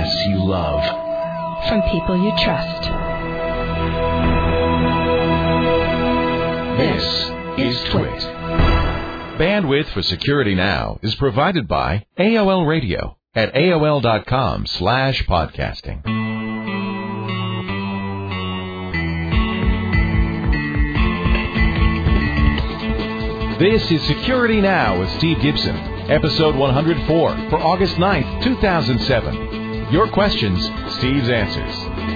podcasts you love. From people you trust. This is Twit. Bandwidth for Security Now is provided by AOL Radio at AOL.com/podcasting. This is Security Now with Steve Gibson, episode 104 for August 9th, 2007. Your questions, Steve's answers.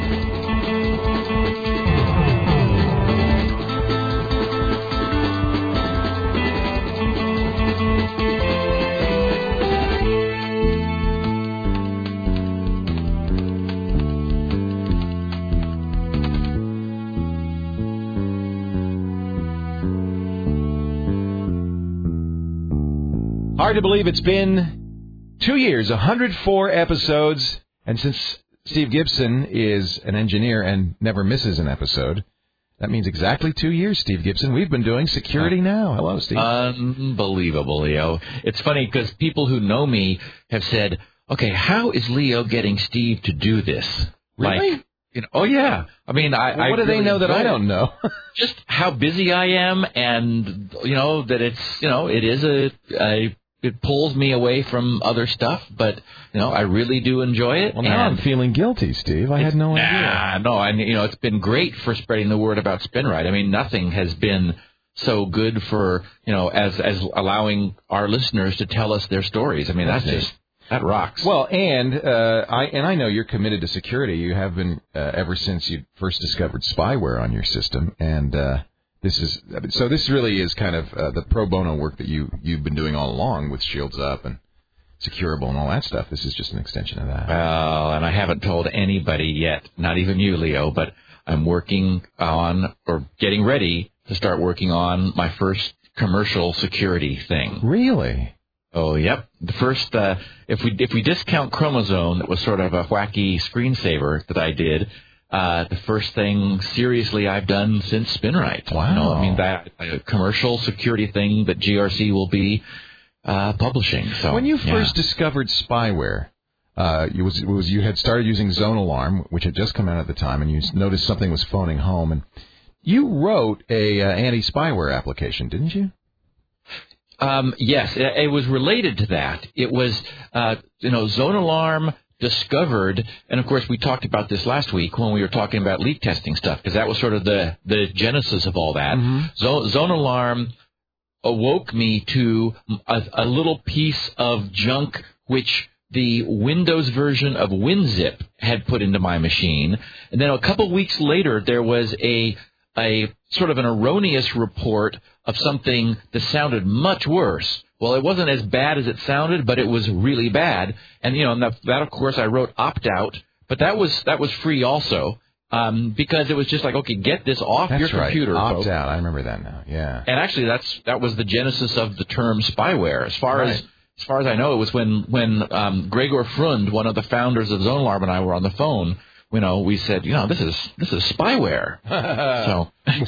Hard to believe it's been 2 years, 104 episodes, and since Steve Gibson is an engineer and never misses an episode, that means exactly 2 years, Steve Gibson. We've been doing Security Now. Hello, Steve. Unbelievable, Leo. It's funny because people who know me have said, okay, how is Leo getting Steve to do this? Really? Oh, yeah. I mean, what do they know that I don't know? Just how busy I am and, that it is it pulls me away from other stuff, but, I really do enjoy it. Well, now I'm feeling guilty, Steve. I had no idea. No, it's been great for spreading the word about SpinRite. I mean, nothing has been so good for, as allowing our listeners to tell us their stories. I mean, that rocks. Well, and I know you're committed to security. You have been ever since you first discovered spyware on your system, and this really is kind of the pro bono work that you've been doing all along with Shields Up and Securable and all that stuff. This is just an extension of that. Well, and I haven't told anybody yet, not even you, Leo, but I'm working on or getting ready to start working on my first commercial security thing. Really? Oh, yep. The first, if we discount Chromosome, that was sort of a wacky screensaver that I did. The first thing seriously I've done since SpinRite. Wow. That a commercial security thing that GRC will be publishing. So when you first discovered spyware, you had started using Zone Alarm, which had just come out at the time, and you noticed something was phoning home, and you wrote a anti-spyware application, didn't you? Yes, it was related to that. It was Zone Alarm discovered, and of course we talked about this last week when we were talking about leak testing stuff, because that was sort of the genesis of all that. Mm-hmm. Zone Alarm awoke me to a little piece of junk which the Windows version of WinZip had put into my machine, and then a couple weeks later there was a sort of an erroneous report of something that sounded much worse. Well, it wasn't as bad as it sounded, but it was really bad. And, that of course, I wrote opt-out, but that was free also, because it was just like, okay, get this off your computer. Right. Opt-out. I remember that now, yeah. And actually, that was the genesis of the term spyware. As far as I know, it was when Gregor Frund, one of the founders of Zone Alarm, and I were on the phone. We said, this is spyware. So,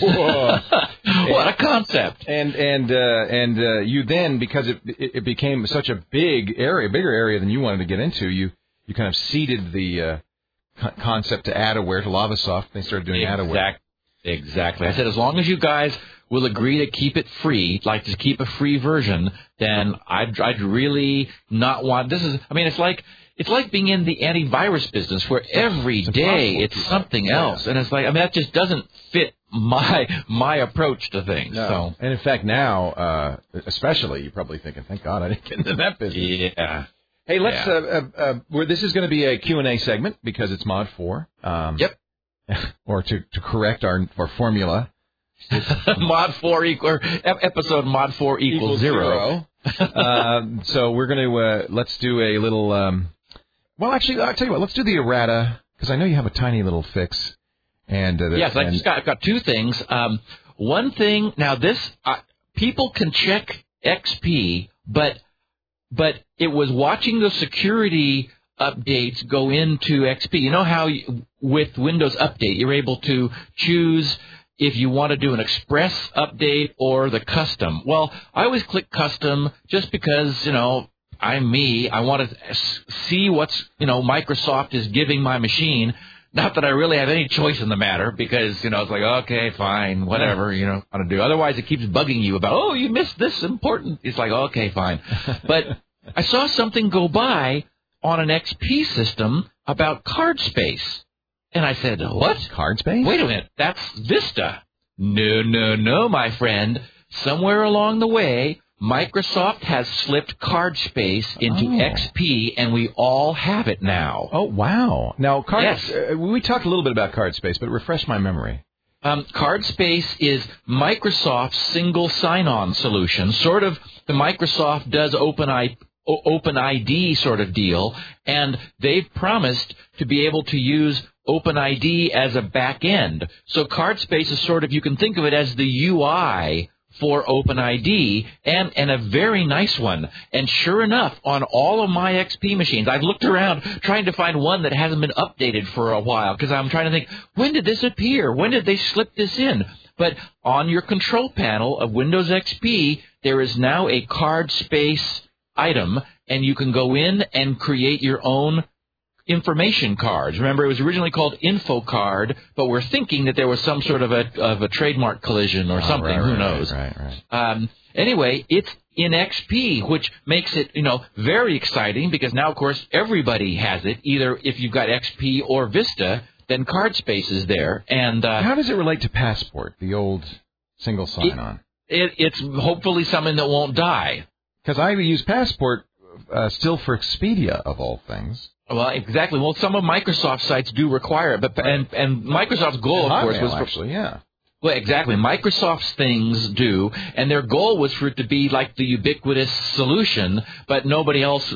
what a concept! And you then, because it became such a bigger area than you wanted to get into, you kind of seeded the concept to Adaware, to Lavasoft. They started doing Adaware. Exactly. I said, as long as you guys will agree to keep it free, like to keep a free version, then I'd really not want. It's like being in the antivirus business where every day it's something else. And it's like, that just doesn't fit my approach to things. No. So. And in fact, now, especially, you're probably thinking, thank God I didn't get into that business. Yeah. Hey, let's, this is going to be a Q&A segment because it's Mod 4. Yep. Or to correct our formula. Mod 4 episode Mod 4 equals 0. So we're going to, let's do a little, well, actually, I'll tell you what, let's do the errata, because I know you have a tiny little fix. And yes, I've got two things. One thing, now this, people can check XP, but it was watching the security updates go into XP. You know how with Windows Update, you're able to choose if you want to do an express update or the custom. Well, I always click custom just because, I'm me. I want to see what's, Microsoft is giving my machine. Not that I really have any choice in the matter because, it's like, okay, fine, whatever, want to do. Otherwise, it keeps bugging you about, you missed this important. It's like, okay, fine. But I saw something go by on an XP system about card space. And I said, what? Card space? Wait a minute. That's Vista. No, my friend. Somewhere along the way, Microsoft has slipped card space into XP, and we all have it now. Oh, wow. Now, we talked a little bit about card space, but refresh my memory. Card space is Microsoft's single sign-on solution, sort of the Microsoft does OpenID sort of deal, and they've promised to be able to use OpenID as a back end. So card space is sort of, you can think of it as the UI for OpenID, and a very nice one. And sure enough, on all of my XP machines, I've looked around trying to find one that hasn't been updated for a while, because I'm trying to think, when did this appear? When did they slip this in? But on your control panel of Windows XP, there is now a card space item, and you can go in and create your own information cards. Remember, it was originally called InfoCard, but we're thinking that there was some sort of a trademark collision or something. Who knows? Right. Anyway, it's in XP, which makes it, very exciting because now, of course, everybody has it. Either if you've got XP or Vista, then card space is there. And how does it relate to Passport, the old single sign-on? It's hopefully something that won't die. Because I use Passport still for Expedia, of all things. Well, exactly. Well, some of Microsoft's sites do require it, but and Microsoft's goal, of course, was for, actually, yeah. Well, exactly. Microsoft's things do, and their goal was for it to be like the ubiquitous solution, but nobody else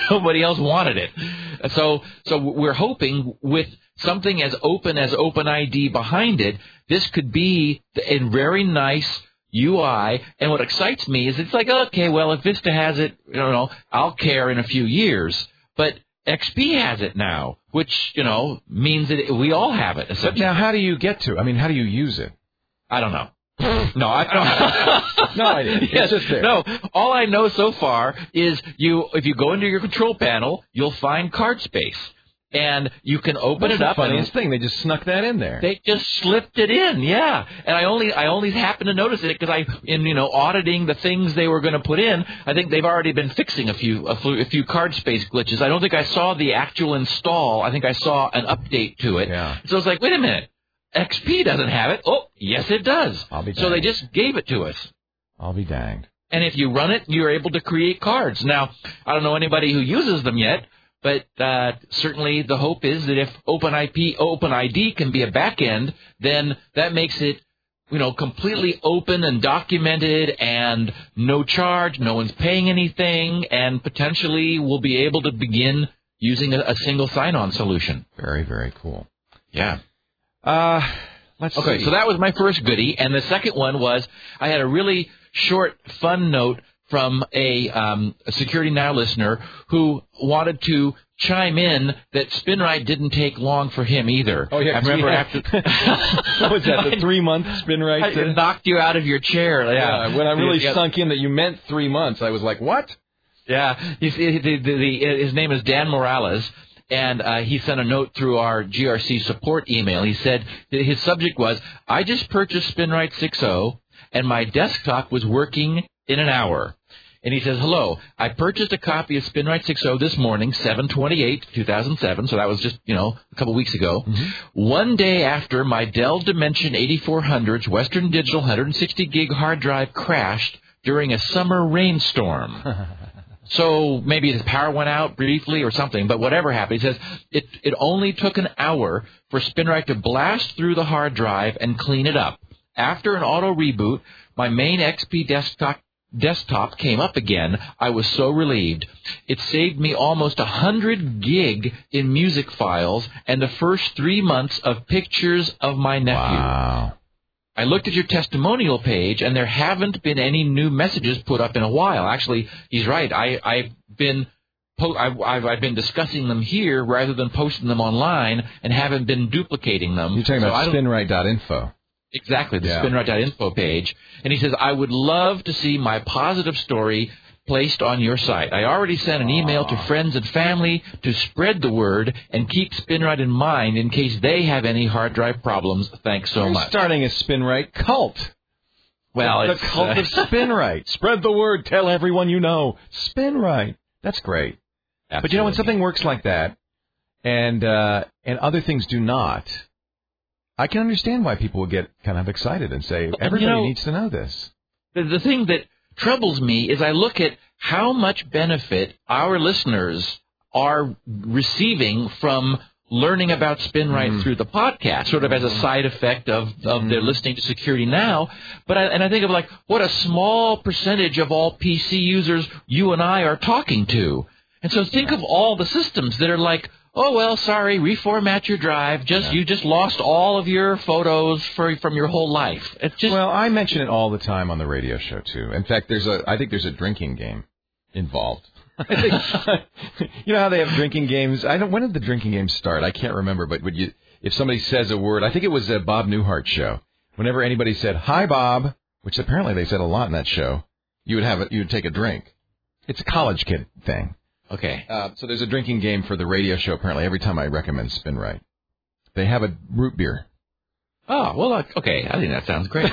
wanted it. So we're hoping with something as open as OpenID behind it, this could be a very nice UI, and what excites me is it's like, okay, well, if Vista has it, I'll care in a few years, but XP has it now, which, means that we all have it. But now, how do you get to it? I mean, how do you use it? I don't know. No, I don't. No idea. It's just there. No, all I know so far is if you go into your control panel, you'll find card space. And you can open it up. That's the funniest thing. They just snuck that in there. They just slipped it in, yeah. And I only happened to notice it because in auditing the things they were going to put in, I think they've already been fixing a few card space glitches. I don't think I saw the actual install. I think I saw an update to it. Yeah. So I was like, wait a minute, XP doesn't have it. Oh, yes, it does. I'll be danged. So they just gave it to us. I'll be danged. And if you run it, you're able to create cards. Now, I don't know anybody who uses them yet. But certainly the hope is that if OpenID can be a back end, then that makes it, completely open and documented and no charge, no one's paying anything, and potentially we'll be able to begin using a single sign-on solution. Very, very cool. Yeah. Let's see. So that was my first goodie, and the second one was I had a really short, fun note from a Security Now listener who wanted to chime in that SpinRite didn't take long for him either. Oh, yeah. I remember after... What was that, the 3-month SpinRite? I knocked you out of your chair. Yeah, when I really sunk in that you meant 3 months, I was like, what? Yeah, his name is Dan Morales. And he sent a note through our GRC support email. He said his subject was, I just purchased SpinRite 6.0, and my desktop was working in an hour. And he says, hello, I purchased a copy of SpinRite 6.0 this morning, 7/28/2007, so that was just, a couple weeks ago. Mm-hmm. One day after my Dell Dimension 8400's Western Digital 160-gig hard drive crashed during a summer rainstorm. So maybe his power went out briefly or something, but whatever happened, he says it only took an hour for SpinRite to blast through the hard drive and clean it up. After an auto reboot, my main XP desktop came up again. I was so relieved. It saved me almost 100 gig in music files and the first 3 months of pictures of my nephew. Wow. I looked at your testimonial page, and there haven't been any new messages put up in a while. Actually, he's right. I've been discussing them here rather than posting them online, and haven't been duplicating them. You're talking about spinrite.info. Exactly, the spinrite.info page. And he says, I would love to see my positive story placed on your site. I already sent an email to friends and family to spread the word and keep SpinRite in mind in case they have any hard drive problems. Thanks so much. You're starting a SpinRite cult. Well, the cult of SpinRite. Spread the word. Tell everyone you know. SpinRite. That's great. Absolutely. But you know, when something works like that, and other things do not, I can understand why people will get kind of excited and say, everybody needs to know this. The thing that troubles me is I look at how much benefit our listeners are receiving from learning about SpinRite through the podcast, sort of as a side effect of their listening to Security Now. But I think of like what a small percentage of all PC users you and I are talking to. And so think of all the systems that are like, oh, well, sorry, reformat your drive. You just lost all of your photos from your whole life. Well, I mention it all the time on the radio show, too. In fact, I think there's a drinking game involved. You know how they have drinking games? When did the drinking games start? I can't remember, but if somebody says a word, I think it was a Bob Newhart show. Whenever anybody said, hi, Bob, which apparently they said a lot in that show, you would take a drink. It's a college kid thing. Okay. So there's a drinking game for the radio show, apparently, every time I recommend SpinRite. They have a root beer. Oh, well, okay. I think that sounds great.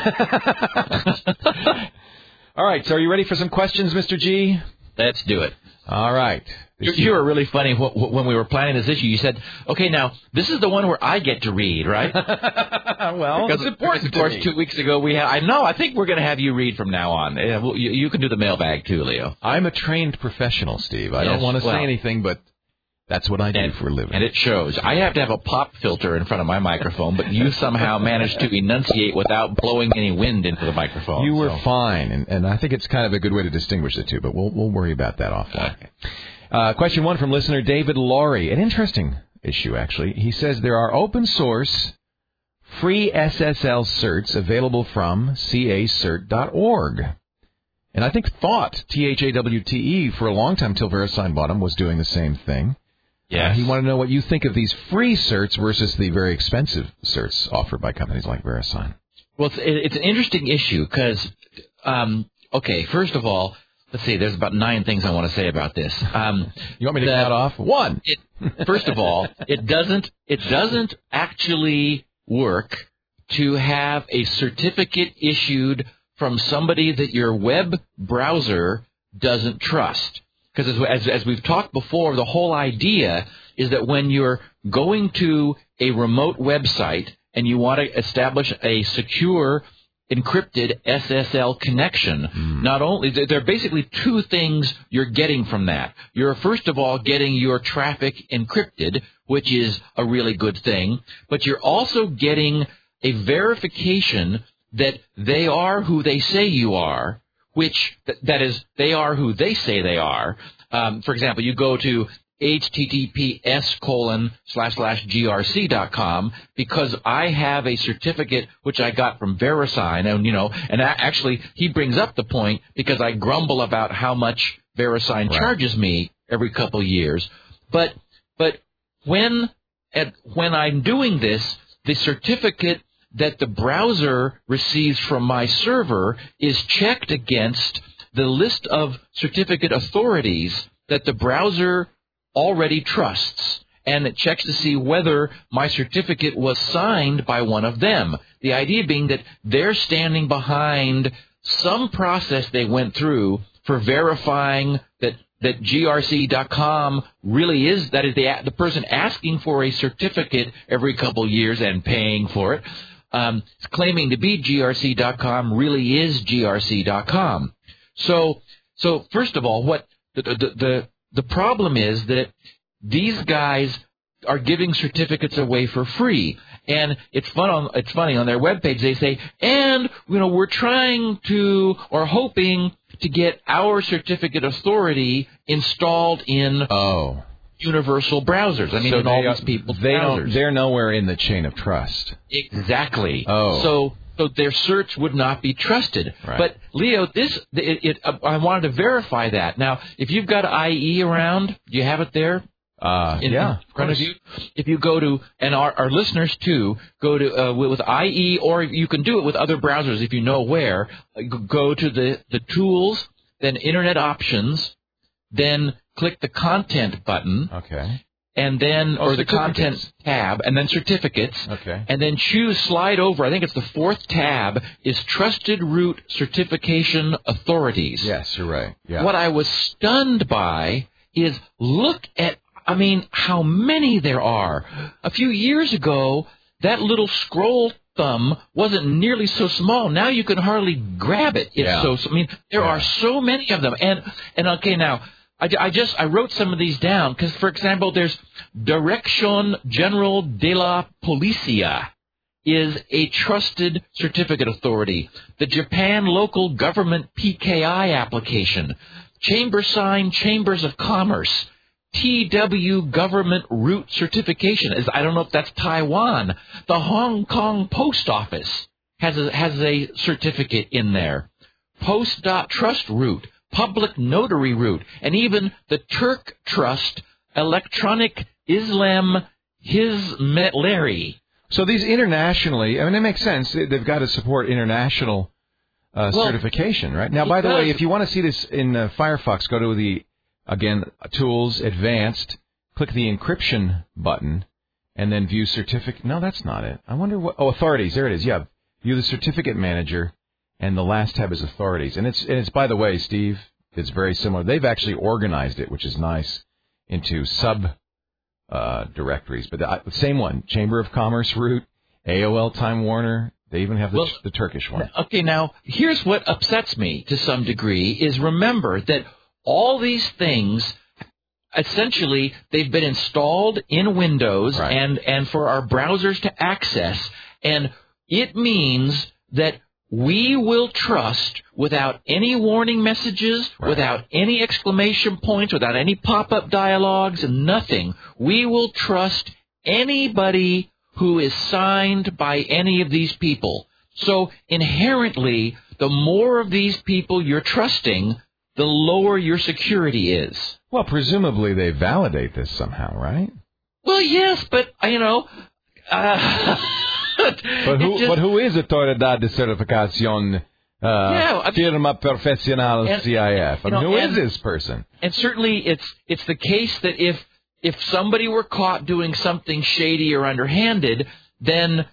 All right, so are you ready for some questions, Mr. G? Let's do it. All right. You were really funny when we were planning this issue. You said, okay, now, this is the one where I get to read, right? Well, because, it's important of course, 2 weeks ago I think we're going to have you read from now on. You can do the mailbag, too, Leo. I'm a trained professional, Steve. I don't want to say anything, but that's what I do for a living. And it shows. I have to have a pop filter in front of my microphone, but you somehow managed to enunciate without blowing any wind into the microphone. You were fine, and I think it's kind of a good way to distinguish the two, but we'll worry about that offline. Okay. Question 1 from listener David Laurie. An interesting issue, actually. He says there are open source free SSL certs available from cacert.org. And I think THAWTE, for a long time till VeriSign bought them, was doing the same thing. Yes. He wanted to know what you think of these free certs versus the very expensive certs offered by companies like VeriSign. Well, it's an interesting issue because, first of all, let's see, there's about 9 things I want to say about this. You want me to count off? 1. First of all, it doesn't actually work to have a certificate issued from somebody that your web browser doesn't trust. Because as we've talked before, the whole idea is that when you're going to a remote website and you want to establish a secure encrypted SSL connection, not only there are basically 2 things you're getting from that. You're first of all getting your traffic encrypted, which is a really good thing, but you're also getting a verification that they are who they say you are, which that is they are who they say they are. For example, you go to https://grc.com because I have a certificate which I got from VeriSign, and actually he brings up the point because I grumble about how much VeriSign charges me every couple of years. But when I'm doing this, the certificate that the browser receives from my server is checked against the list of certificate authorities that the browser already trusts, and it checks to see whether my certificate was signed by one of them. The idea being that they're standing behind some process they went through for verifying that grc.com really is, that is the person asking for a certificate every couple years and paying for it, claiming to be grc.com really is grc.com. So first of all, what the problem is that these guys are giving certificates away for free, and it's funny on their webpage they say, and we're trying to or hoping to get our certificate authority installed in universal browsers. I mean, in all these people's browsers. They're nowhere in the chain of trust. Exactly. Oh. So their certs would not be trusted. Right. But, Leo, I wanted to verify that. Now, if you've got IE around, do you have it there? In front of you. If you go to, and our listeners too, go to with IE, or you can do it with other browsers if you know where. Go to the tools, then Internet Options, then click the Content button. Okay. And then, or the Content tab, and then Certificates. Okay. And then slide over, I think it's the fourth tab, is Trusted Root Certification Authorities. Yes, you're right. Yeah. What I was stunned by is look at, how many there are. A few years ago, that little scroll thumb wasn't nearly so small. Now you can hardly grab it. There are so many of them. And okay, now, I wrote some of these down because, for example, there's Dirección General de la Policía is a trusted certificate authority. The Japan Local Government PKI application, ChamberSign Chambers of Commerce, TW Government Root Certification. I don't know if that's Taiwan. The Hong Kong Post Office has a certificate in there. Post.Trust Root. Public Notary Route, and even the Turk Trust Electronic Islam Hizmetleri. So these internationally, it makes sense. They've got to support international certification, right? Now, by the way, if you want to see this in Firefox, go to the, again, Tools, Advanced, click the Encryption button, and then View Certificate. No, that's not it. I wonder what... Oh, Authorities. There it is. Yeah. View the Certificate Manager. And the last tab is Authorities. And it's by the way, Steve, it's very similar. They've actually organized it, which is nice, into directories. But the same one, Chamber of Commerce root, AOL Time Warner. They even have the Turkish one. Okay, now, here's what upsets me to some degree is remember that all these things, essentially, they've been installed in Windows and for our browsers to access. And it means that we will trust without any warning messages, without any exclamation points, without any pop-up dialogues, and nothing. We will trust anybody who is signed by any of these people. So inherently, the more of these people you're trusting, the lower your security is. Well, presumably they validate this somehow, right? Well, yes, but, But who is Autoridad de Certificación Firma Profesional CIF? Who is this person? And certainly it's the case that if somebody were caught doing something shady or underhanded, then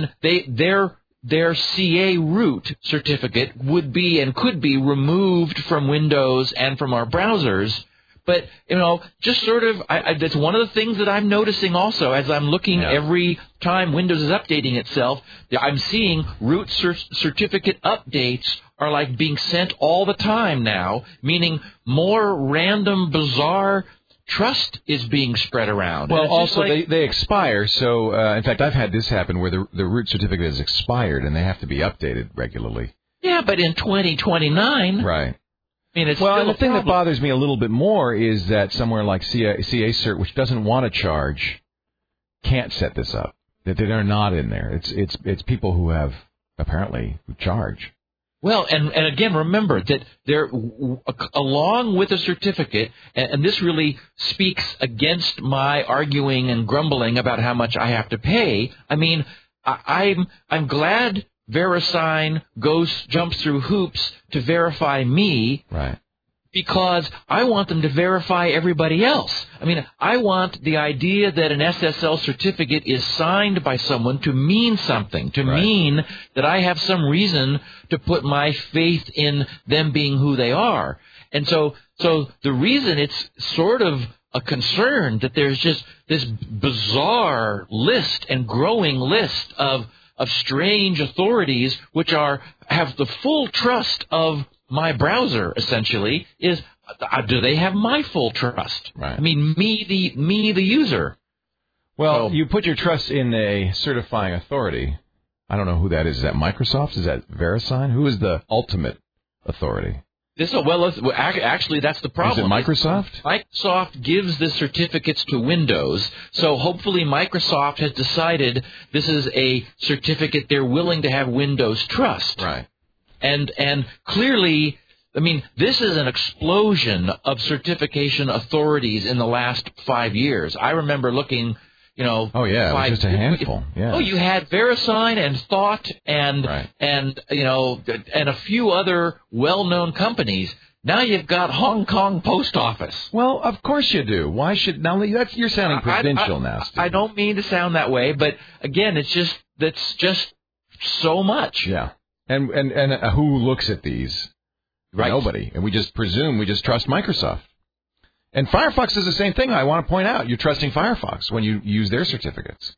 their CA root certificate would be and could be removed from Windows and from our browsers. But, just sort of, that's one of the things that I'm noticing also as I'm looking every time Windows is updating itself. I'm seeing root certificate updates are like being sent all the time now, meaning more random, bizarre trust is being spread around. Well, also they expire. So, in fact, I've had this happen where the root certificate is expired and they have to be updated regularly. Yeah, but in 2029... Right. The thing that bothers me a little bit more is that somewhere like CA Cert, which doesn't want to charge, can't set this up. That they're not in there. It's people who have apparently who charge. Well, and again, remember that there, along with a certificate, and this really speaks against my arguing and grumbling about how much I have to pay. I'm glad VeriSign jumps through hoops to verify me, right? Because I want them to verify everybody else. I want the idea that an SSL certificate is signed by someone to mean something, to mean that I have some reason to put my faith in them being who they are. And so the reason it's sort of a concern that there's just this bizarre list and growing list of strange authorities which have the full trust of my browser, essentially, is do they have my full trust? Right. Me the user. Well, you put your trust in a certifying authority. I don't know who that is. Is that Microsoft? Is that VeriSign? Who is the ultimate authority? Actually, that's the problem. Is it Microsoft? Microsoft gives the certificates to Windows, so hopefully Microsoft has decided this is a certificate they're willing to have Windows trust. Right. And clearly, this is an explosion of certification authorities in the last 5 years. I remember looking... Oh yeah, it was just a handful. Yeah. Oh, you had VeriSign and Thought and a few other well-known companies. Now you've got Hong Kong Post Office. Well, of course you do. Why should now? You're sounding provincial now, Steve. I don't mean to sound that way, but again, that's just so much. Yeah, and who looks at these? Right. Nobody, and we just trust Microsoft. And Firefox is the same thing. I want to point out, you're trusting Firefox when you use their certificates.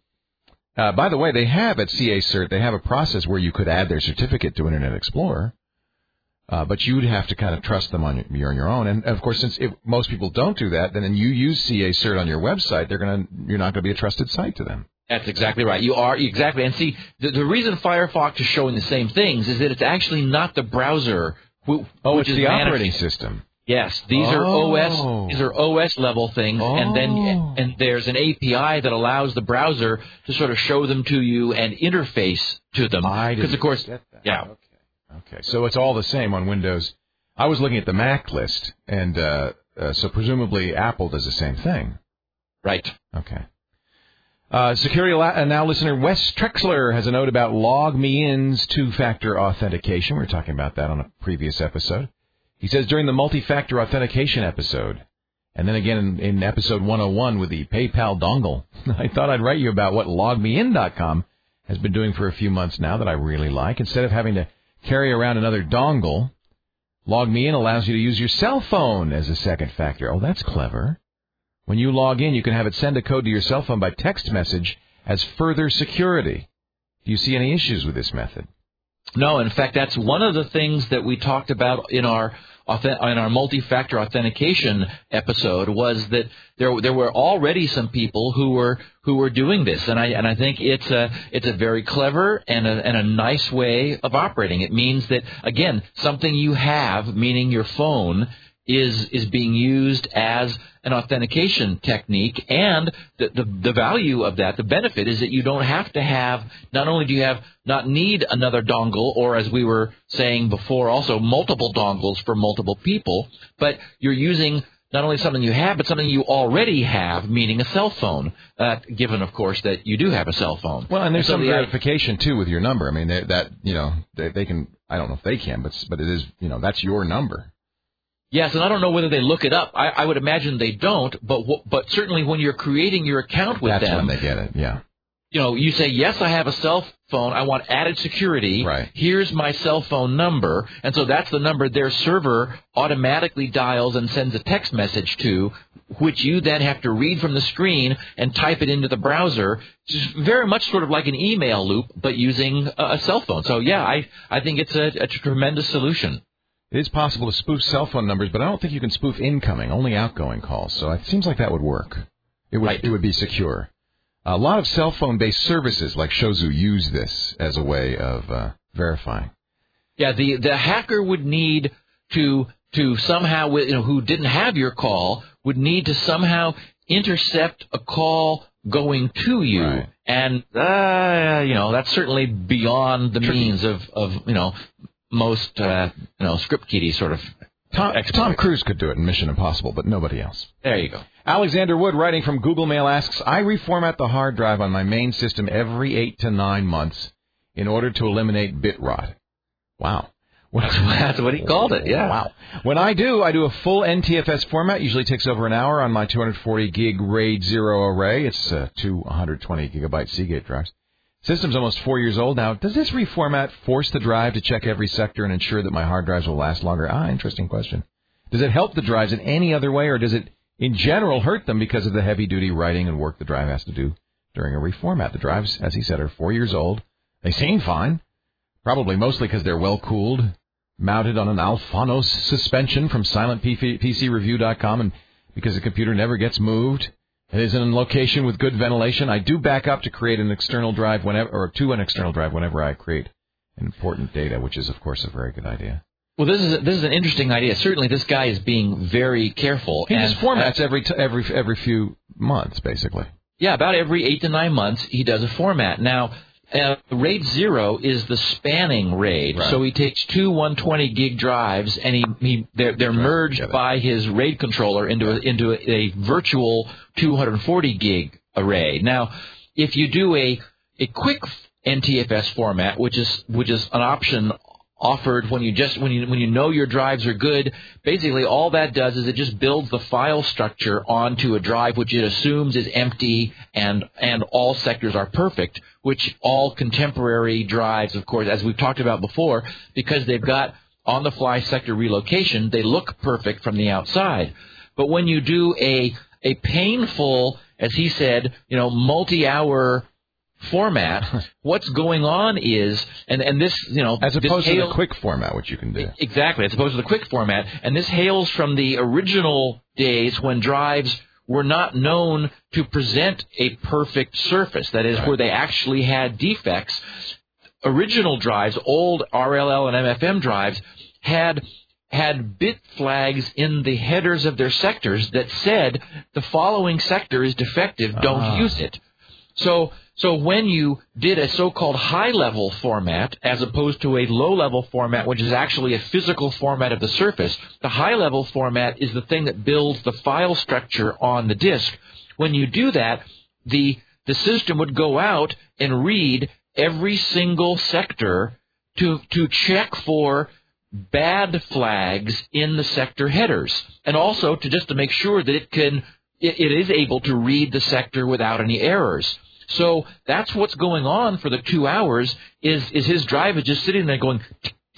By the way, they have at CA Cert, they have a process where you could add their certificate to Internet Explorer, but you'd have to kind of trust them on your own. And of course, since most people don't do that, then you use CA Cert on your website, you're not going to be a trusted site to them. That's exactly right. You are exactly. And see, the reason Firefox is showing the same things is that it's actually not the browser. Which it's is the operating system. Yes, these are OS level things, and then there's an API that allows the browser to sort of show them to you and interface to them. Because of course, get that. Yeah. Okay. So it's all the same on Windows. I was looking at the Mac list, and so presumably Apple does the same thing. Right. Okay. Security Now listener Wes Trexler has a note about LogMeIn's two-factor authentication. We were talking about that on a previous episode. He says during the multi-factor authentication episode, and then again in episode 101 with the PayPal dongle, I thought I'd write you about what LogMeIn.com has been doing for a few months now that I really like. Instead of having to carry around another dongle, LogMeIn allows you to use your cell phone as a second factor. Oh, that's clever. When you log in, you can have it send a code to your cell phone by text message as further security. Do you see any issues with this method? No, in fact, that's one of the things that we talked about in our multi-factor authentication episode was that there were already some people who were doing this, and I think it's a very clever and a nice way of operating. It means that again, something you have, meaning your phone, is being used as an authentication technique, and the value of that, the benefit is that you don't have to have, not only do you not need another dongle, or as we were saying before, also multiple dongles for multiple people, but you're using not only something you have, but something you already have, meaning a cell phone, given, of course, that you do have a cell phone. Well, and there's some verification, too, with your number. I mean, they can, I don't know if they can, but it is, that's your number. Yes, and I don't know whether they look it up. I would imagine they don't, but certainly when you're creating your account with them. That's when they get it, yeah. You say, yes, I have a cell phone. I want added security. Right. Here's my cell phone number. And so that's the number their server automatically dials and sends a text message to, which you then have to read from the screen and type it into the browser. It's very much sort of like an email loop, but using a cell phone. So, yeah, I think it's a tremendous solution. It is possible to spoof cell phone numbers, but I don't think you can spoof incoming, only outgoing calls. So it seems like that would work. It would be secure. A lot of cell phone-based services like Shozu use this as a way of verifying. Yeah, the hacker would need to somehow, who didn't have your call, would need to somehow intercept a call going to you. Right. And, that's certainly beyond the means of most, script kiddie sort of. Tom Cruise could do it in Mission Impossible, but nobody else. There you go. Alexander Wood, writing from Google Mail, asks, I reformat the hard drive on my main system every 8 to 9 months in order to eliminate bit rot. Wow. That's what he called it, yeah. Wow. When I do a full NTFS format. Usually takes over an hour on my 240 gig RAID 0 array. It's 220 gigabyte Seagate drives. System's almost 4 years old now. Does this reformat force the drive to check every sector and ensure that my hard drives will last longer? Interesting question. Does it help the drives in any other way, or does it, in general, hurt them because of the heavy-duty writing and work the drive has to do during a reformat? The drives, as he said, are 4 years old. They seem fine, probably mostly because they're well-cooled, mounted on an Alphanos suspension from SilentPCReview.com, and because the computer never gets moved. It is in a location with good ventilation. I do back up to create an external drive whenever I create important data, which is, of course, a very good idea. Well, this is an interesting idea. Certainly, this guy is being very careful. He just formats every few months, basically. Yeah, about every 8 to 9 months, he does a format. Now, RAID 0 is the spanning RAID, right. So he takes two 120 gig drives, and they're merged by his RAID controller into a virtual 240 gig array. Now, if you do a quick NTFS format, which is an option offered when you know your drives are good. Basically, all that does is it just builds the file structure onto a drive, which it assumes is empty and all sectors are perfect, which all contemporary drives, of course, as we've talked about before, because they've got on-the-fly sector relocation, they look perfect from the outside. But when you do a painful, as he said, multi-hour format, what's going on is, and this, as opposed to the quick format, which you can do. Exactly, as opposed to the quick format. And this hails from the original days when drives were not known to present a perfect surface. That is, where they actually had defects. Original drives, old RLL and MFM drives, had bit flags in the headers of their sectors that said the following sector is defective, don't use it. So when you did a so-called high-level format as opposed to a low-level format, which is actually a physical format of the surface, the high-level format is the thing that builds the file structure on the disk. When you do that, the system would go out and read every single sector to check for bad flags in the sector headers, and also to make sure that it is able to read the sector without any errors. So that's what's going on for the 2 hours. Is his drive is just sitting there going,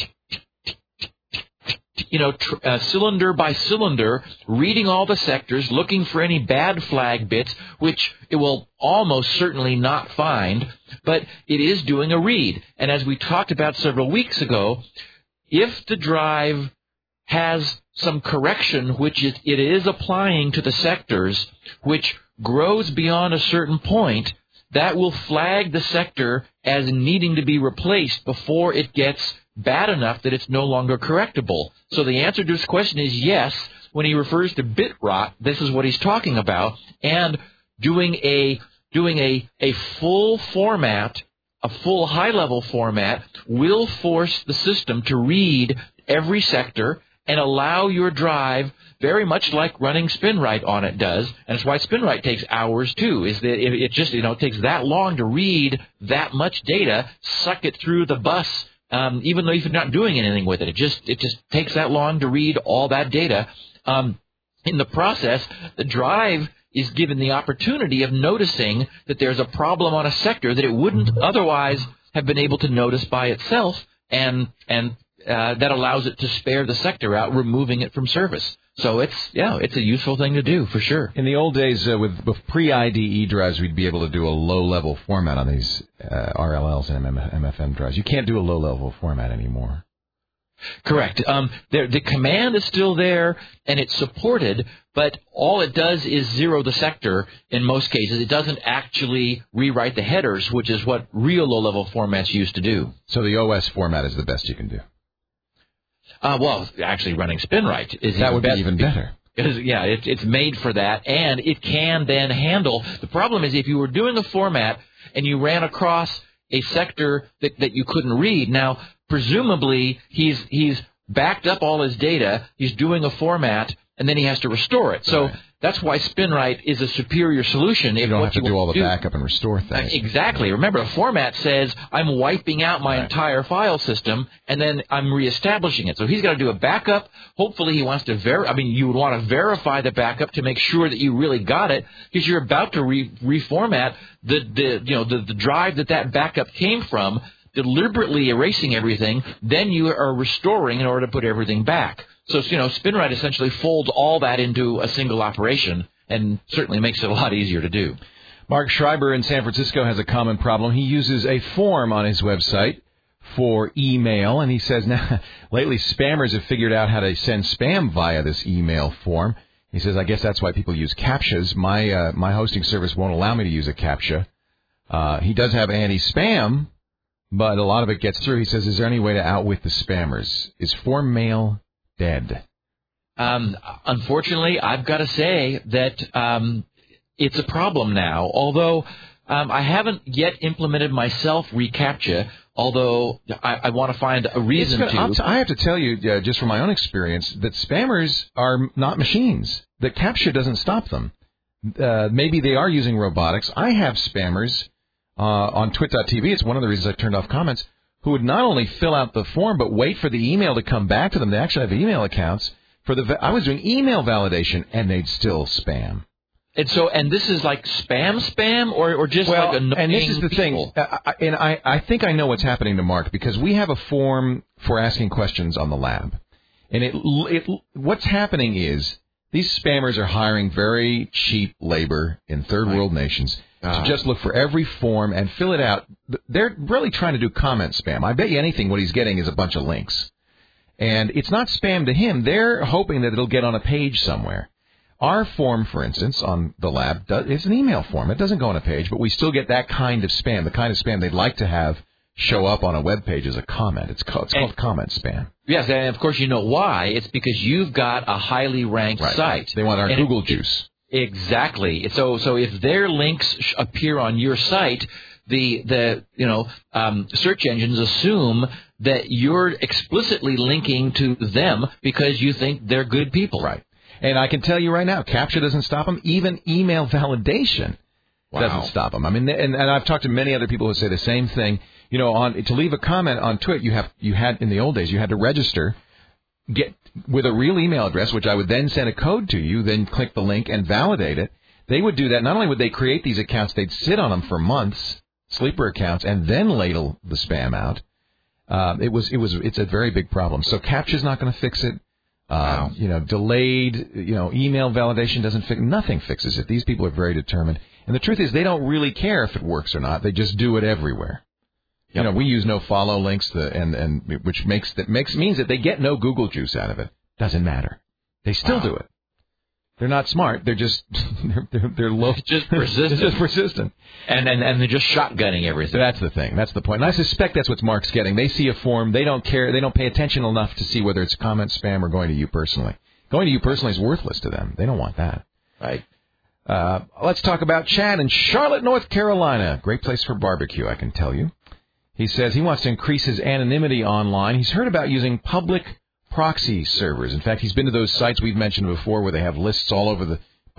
cylinder by cylinder, reading all the sectors, looking for any bad flag bits, which it will almost certainly not find, but it is doing a read. And as we talked about several weeks ago, if the drive has some correction which it is applying to the sectors, which grows beyond a certain point, that will flag the sector as needing to be replaced before it gets bad enough that it's no longer correctable. So the answer to this question is yes. When he refers to bit rot, this is what he's talking about. And doing a full format, a full high-level format, will force the system to read every sector and allow your drive, very much like running SpinRite on it does, and it's why SpinRite takes hours too, is that it just, it takes that long to read that much data, suck it through the bus, even though you're not doing anything with it. It just takes that long to read all that data. In the process, the drive is given the opportunity of noticing that there's a problem on a sector that it wouldn't otherwise have been able to notice by itself, and that allows it to spare the sector out, removing it from service. So it's a useful thing to do, for sure. In the old days, with pre-IDE drives, we'd be able to do a low-level format on these RLLs and MFM drives. You can't do a low-level format anymore. Correct. The command is still there, and it's supported, but all it does is zero the sector in most cases. It doesn't actually rewrite the headers, which is what real low-level formats used to do. So the OS format is the best you can do. Well, actually running SpinRite is that would be even better. It's made for that, and it can then handle. The problem is if you were doing a format and you ran across a sector that you couldn't read. Now, presumably, he's backed up all his data, he's doing a format, and then he has to restore it. So that's why SpinRite is a superior solution. You don't have to do all the backup and restore things. Exactly. Remember, a format says, I'm wiping out my entire file system, and then I'm reestablishing it. So he's got to do a backup. Hopefully he wants to you would want to verify the backup to make sure that you really got it, because you're about to reformat the drive that backup came from, deliberately erasing everything, then you are restoring in order to put everything back. So, SpinRite essentially folds all that into a single operation and certainly makes it a lot easier to do. Mark Schreiber in San Francisco has a common problem. He uses a form on his website for email, and he says now lately spammers have figured out how to send spam via this email form. He says, I guess that's why people use CAPTCHAs. My hosting service won't allow me to use a CAPTCHA. He does have anti-spam, but a lot of it gets through. He says, is there any way to outwit the spammers? Is form mail dead? Unfortunately, I've got to say that it's a problem now. Although I haven't yet implemented myself reCAPTCHA, although I want to find a reason to. I have to tell you, just from my own experience, that spammers are not machines. That CAPTCHA doesn't stop them. Maybe they are using robotics. I have spammers on twit.tv. It's one of the reasons I turned off comments, who would not only fill out the form but wait for the email to come back to them. They actually have email accounts. I was doing email validation, and they'd still spam. And this is like spam, or just like annoying and this is the people. thing. I think I know what's happening to Mark, because we have a form for asking questions on the lab. And what's happening is these spammers are hiring very cheap labor in third world nations to just look for every form and fill it out. They're really trying to do comment spam. I bet you anything what he's getting is a bunch of links. And it's not spam to him. They're hoping that it'll get on a page somewhere. Our form, for instance, on the lab, is an email form. It doesn't go on a page, but we still get that kind of spam, the kind of spam they'd like to have show up on a web page as a comment. It's called comment spam. Yes, and of course you know why. It's because you've got a highly ranked site. They want our Google juice. Exactly. So if their links appear on your site, the search engines assume that you're explicitly linking to them because you think they're good people. Right. And I can tell you right now, CAPTCHA doesn't stop them. Even email validation doesn't stop them. I mean, and I've talked to many other people who say the same thing. You know, to leave a comment on Twitter, you had in the old days, you had to register, get with a real email address, which I would then send a code to you, then click the link and validate it. They would do that. Not only would they create these accounts, they'd sit on them for months, sleeper accounts, and then ladle the spam out. It's a very big problem. So CAPTCHA's not going to fix it. Delayed, email validation nothing fixes it. These people are very determined. And the truth is they don't really care if it works or not. They just do it everywhere. Yep. We use no follow links, which means that they get no Google juice out of it. Doesn't matter. They still do it. They're not smart. They're just they're low. Just persistent. They're just persistent. And they're just shotgunning everything. That's the thing. That's the point. And I suspect that's what Mark's getting. They see a form. They don't care. They don't pay attention enough to see whether it's comment spam or going to you personally. Going to you personally is worthless to them. They don't want that. Right. Let's talk about Chad in Charlotte, North Carolina. Great place for barbecue, I can tell you. He says he wants to increase his anonymity online. He's heard about using public proxy servers. In fact, he's been to those sites we've mentioned before where they have lists all over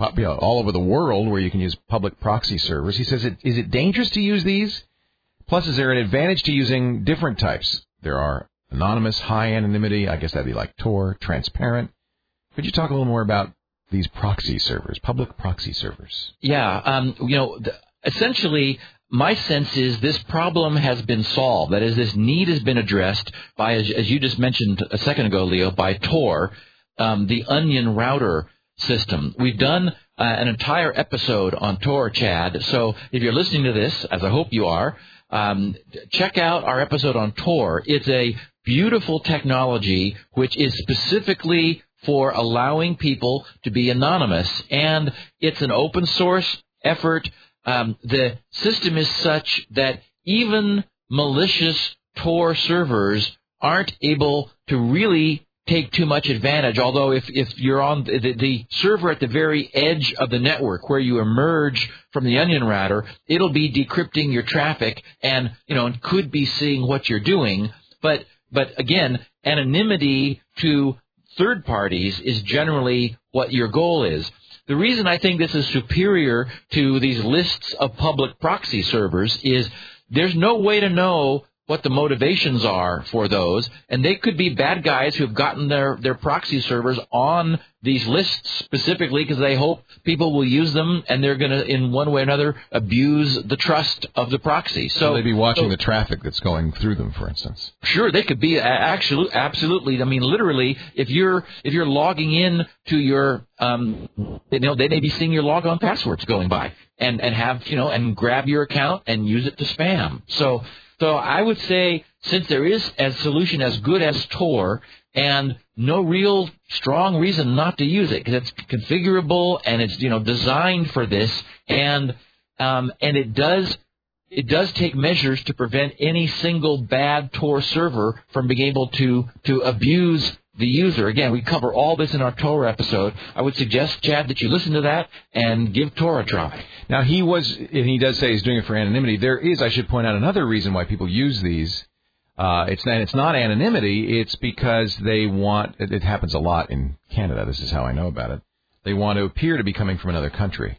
the world where you can use public proxy servers. He says, is it dangerous to use these? Plus, is there an advantage to using different types? There are anonymous, high anonymity. I guess that'd be like Tor, transparent. Could you talk a little more about these proxy servers, public proxy servers? Yeah. Essentially, my sense is this problem has been solved. That is, this need has been addressed by, as you just mentioned a second ago, Leo, by Tor, the Onion router system. We've done an entire episode on Tor, Chad. So if you're listening to this, as I hope you are, check out our episode on Tor. It's a beautiful technology which is specifically for allowing people to be anonymous, and it's an open source effort. The system is such that even malicious Tor servers aren't able to really take too much advantage, although if you're on the server at the very edge of the network where you emerge from the Onion router, it'll be decrypting your traffic and could be seeing what you're doing. But again, anonymity to third parties is generally what your goal is. The reason I think this is superior to these lists of public proxy servers is there's no way to know what the motivations are for those, and they could be bad guys who have gotten their proxy servers on these lists specifically because they hope people will use them, and they're going to, in one way or another, abuse the trust of the proxy. So they'd be watching the traffic that's going through them, for instance. Sure, they could be absolutely. I mean, literally, if you're logging in to your, they may be seeing your logon passwords going by, and have and grab your account and use it to spam. So I would say, since there is a solution as good as Tor and no real strong reason not to use it because it's configurable and it's designed for this, and it does take measures to prevent any single bad Tor server from being able to abuse the user. Again, we cover all this in our Tor episode. I would suggest, Chad, that you listen to that and give Tor a try. Now, he does say he's doing it for anonymity. There is, I should point out, another reason why people use these. It's not anonymity. It's because they want, it happens a lot in Canada. This is how I know about it. They want to appear to be coming from another country.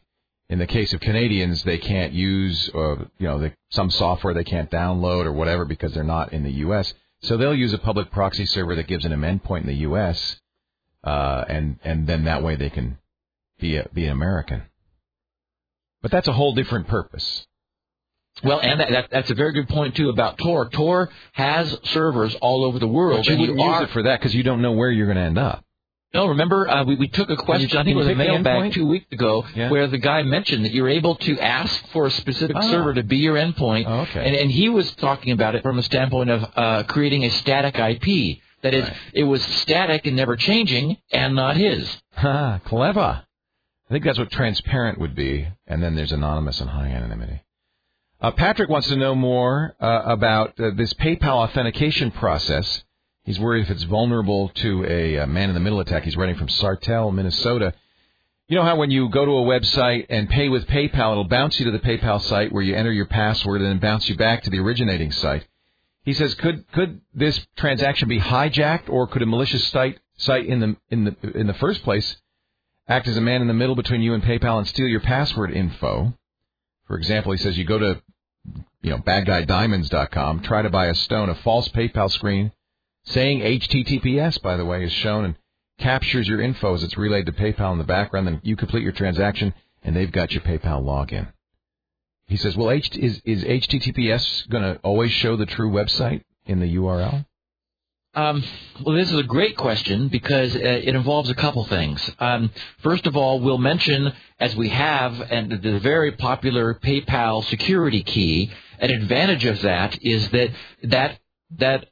in the case of Canadians, they can't use, some software they can't download or whatever because they're not in the U.S. So they'll use a public proxy server that gives them an endpoint in the U.S. And then that way they can be an American. But that's a whole different purpose. Well, and that's a very good point, too, about Tor. Tor has servers all over the world. But you wouldn't use it for that because you don't know where you're going to end up. No, remember, we took a question, I think it was a mailbag 2 weeks ago, where the guy mentioned that you're able to ask for a specific server to be your endpoint. Oh, okay. And he was talking about it from a standpoint of creating a static IP. That is, It was static and never changing and not his. Clever. I think that's what transparent would be, and then there's anonymous and high anonymity. Patrick wants to know more about this PayPal authentication process. He's worried if it's vulnerable to a man-in-the-middle attack. He's writing from Sartell, Minnesota. You know how when you go to a website and pay with PayPal, it'll bounce you to the PayPal site where you enter your password and then bounce you back to the originating site. He says, could this transaction be hijacked, or could a malicious site in the first place act as a man in the middle between you and PayPal and steal your password info? For example, he says you go to badguydiamonds.com, try to buy a stone, a false PayPal screen saying HTTPS, by the way, is shown and captures your info as it's relayed to PayPal in the background. Then you complete your transaction, and they've got your PayPal login. He says, well, is HTTPS going to always show the true website in the URL? Well, this is a great question because it involves a couple things. First of all, we'll mention, as we have, and the very popular PayPal security key. An advantage of that is that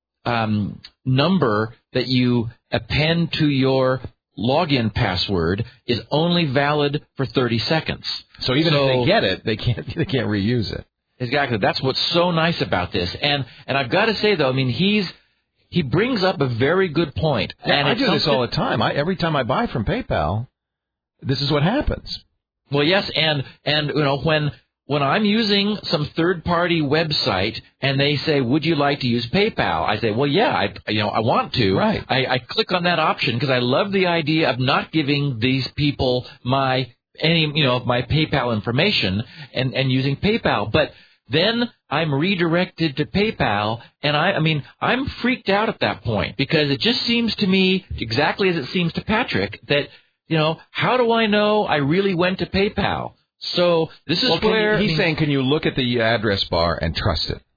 number that you append to your login password is only valid for 30 seconds. So even if they get it, they can't reuse it. Exactly. That's what's so nice about this. And I've got to say, though, I mean, he brings up a very good point. Yeah, and I do this all the time. Every time I buy from PayPal, this is what happens. Well, yes, and when I'm using some third-party website and they say, "Would you like to use PayPal?" I say, "Well, yeah, I want to." Right. I click on that option because I love the idea of not giving these people my PayPal information and using PayPal, but then I'm redirected to PayPal, and I'm freaked out at that point because it just seems to me, exactly as it seems to Patrick, that, how do I know I really went to PayPal? So this is where he's saying, can you look at the address bar and trust it?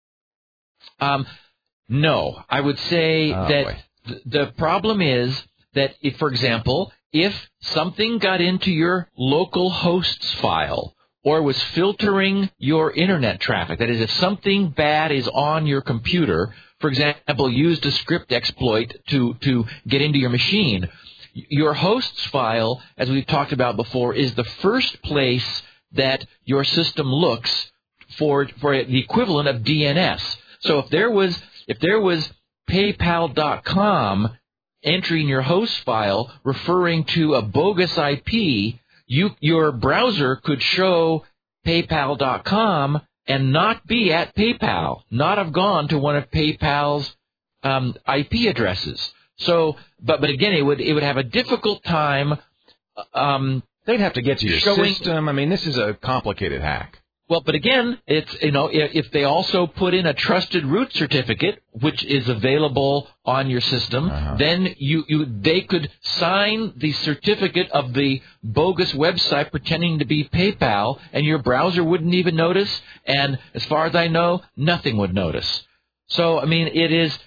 No, I would say that the problem is that, for example, if something got into your local host's file or was filtering your internet traffic, that is, if something bad is on your computer, for example, used a script exploit to get into your machine, your host's file, as we've talked about before, is the first place that your system looks for the equivalent of DNS. So if there was PayPal.com entering your host file referring to a bogus IP, your browser could show PayPal.com and not be at PayPal, not have gone to one of PayPal's IP addresses. So, but again, it would have a difficult time. They'd have to get to your system. I mean, this is a complicated hack. Well, but again, it's if they also put in a trusted root certificate, which is available on your system, then they could sign the certificate of the bogus website pretending to be PayPal, and your browser wouldn't even notice. And as far as I know, nothing would notice. So, I mean, it is,